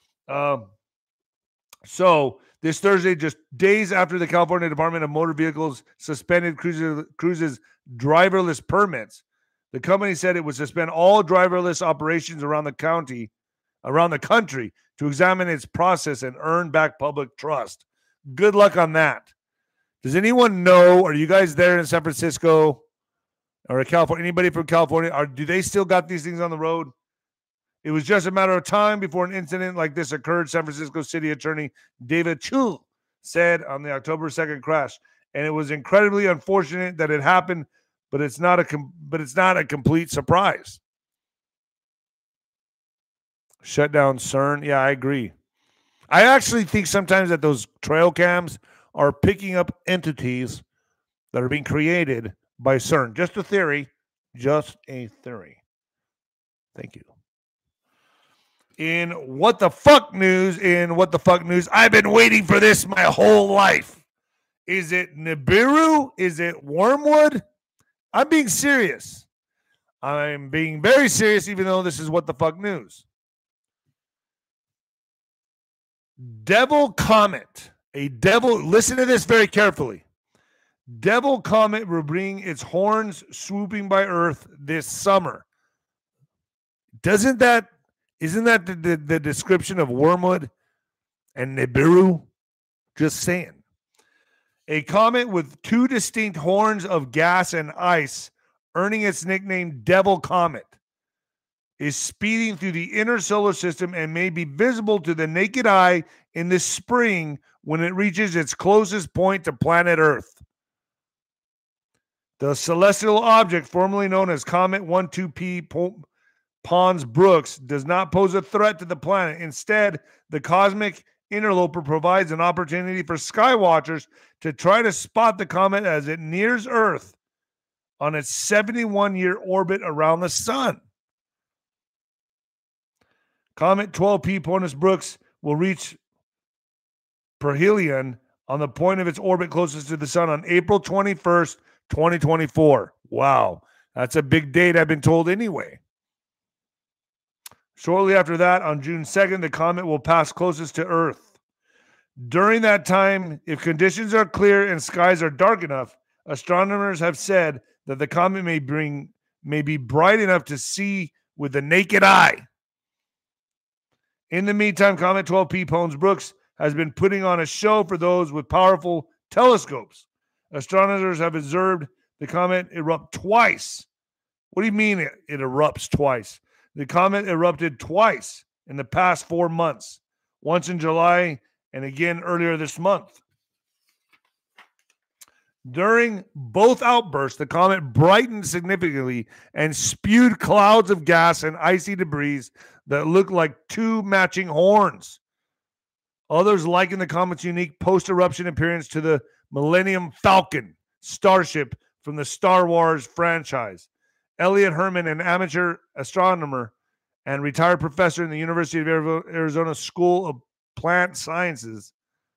So this Thursday, just days after the California Department of Motor Vehicles suspended Cruise's driverless permits, the company said it would suspend all driverless operations around the country to examine its process and earn back public trust. Good luck on that. Does anyone know, are you guys there in San Francisco or California? Anybody from California? Do they still got these things on the road? It was just a matter of time before an incident like this occurred, San Francisco City Attorney David Chu said on the October 2nd crash. And it was incredibly unfortunate that it happened, but it's not a complete surprise. Shut down CERN. Yeah, I agree. I actually think sometimes that those trail cams are picking up entities that are being created by CERN. Just a theory. Just a theory. Thank you. In What the Fuck News, I've been waiting for this my whole life. Is it Nibiru? Is it Wormwood? I'm being serious. I'm being very serious, even though this is What the Fuck News. Devil Comet. Listen to this very carefully. Devil Comet will bring its horns swooping by Earth this summer. Isn't that the description of Wormwood and Nibiru? Just saying. A comet with two distinct horns of gas and ice, earning its nickname Devil Comet, is speeding through the inner solar system and may be visible to the naked eye in the spring when it reaches its closest point to planet Earth. The celestial object, formerly known as Comet 12P Pons Brooks, does not pose a threat to the planet. Instead, the cosmic interloper provides an opportunity for skywatchers to try to spot the comet as it nears Earth on its 71-year orbit around the sun. Comet 12P Pons Brooks will reach perihelion on the point of its orbit closest to the sun on April 21st, 2024. Wow, that's a big date, I've been told anyway. Shortly after that, on June 2nd, the comet will pass closest to Earth. During that time, if conditions are clear and skies are dark enough, astronomers have said that the comet may be bright enough to see with the naked eye. In the meantime, Comet 12P Pons Brooks has been putting on a show for those with powerful telescopes. Astronomers have observed the comet erupt twice. What do you mean it erupts twice? The comet erupted twice in the past 4 months, once in July and again earlier this month. During both outbursts, the comet brightened significantly and spewed clouds of gas and icy debris that looked like two matching horns. Others liken the comet's unique post-eruption appearance to the Millennium Falcon starship from the Star Wars franchise. Elliot Herman, an amateur astronomer and retired professor in the University of Arizona School of Plant Sciences,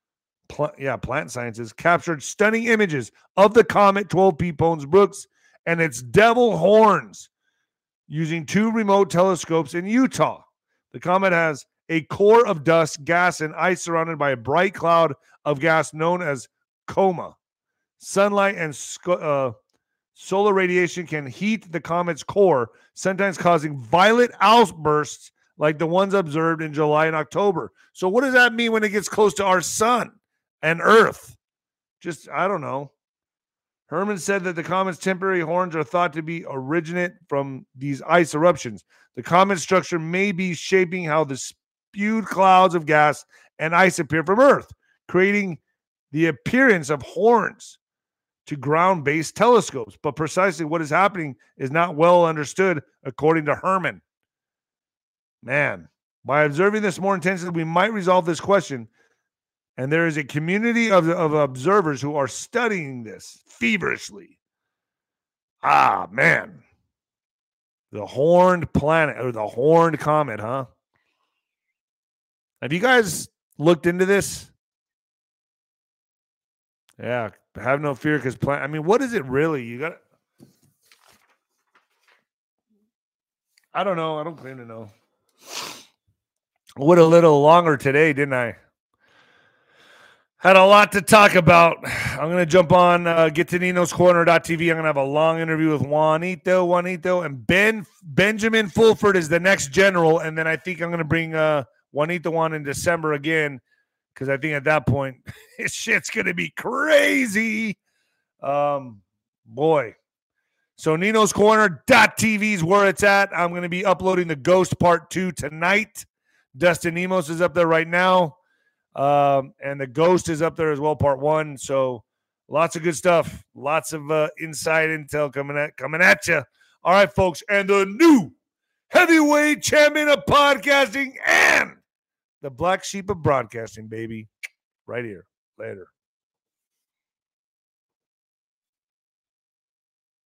captured stunning images of the comet 12P Pons Brooks and its devil horns using two remote telescopes in Utah. The comet has a core of dust, gas, and ice surrounded by a bright cloud of gas known as coma. Sunlight and solar radiation can heat the comet's core, sometimes causing violent outbursts like the ones observed in July and October. So what does that mean when it gets close to our sun and Earth? Just, I don't know. Herman said that the comet's temporary horns are thought to be originate from these ice eruptions. The comet structure may be shaping how the spewed clouds of gas and ice appear from Earth, creating the appearance of horns to ground-based telescopes. But precisely what is happening is not well understood, according to Herman. Man, by observing this more intensely, we might resolve this question. And there is a community of observers who are studying this feverishly. Ah, man. The horned planet, or the horned comet, huh? Have you guys looked into this? Yeah, have no fear because I mean, what is it really? You got. I don't know. I don't claim to know. Went a little longer today, didn't I? Had a lot to talk about. I'm going to jump on, get to Nino'sCorner.tv. I'm going to have a long interview with Juanito, and Benjamin Fulford is the next general. And then I think I'm going to bring Juanito on in December again, because I think at that point, his shit's going to be crazy. Boy. So Nino'sCorner.tv is where it's at. I'm going to be uploading the Ghost Part 2 tonight. Dustin Nemos is up there right now. And the Ghost is up there as well, Part 1. So lots of good stuff. Lots of inside intel coming at you. All right, folks. And the new heavyweight champion of podcasting and the black sheep of broadcasting, baby. Right here. Later.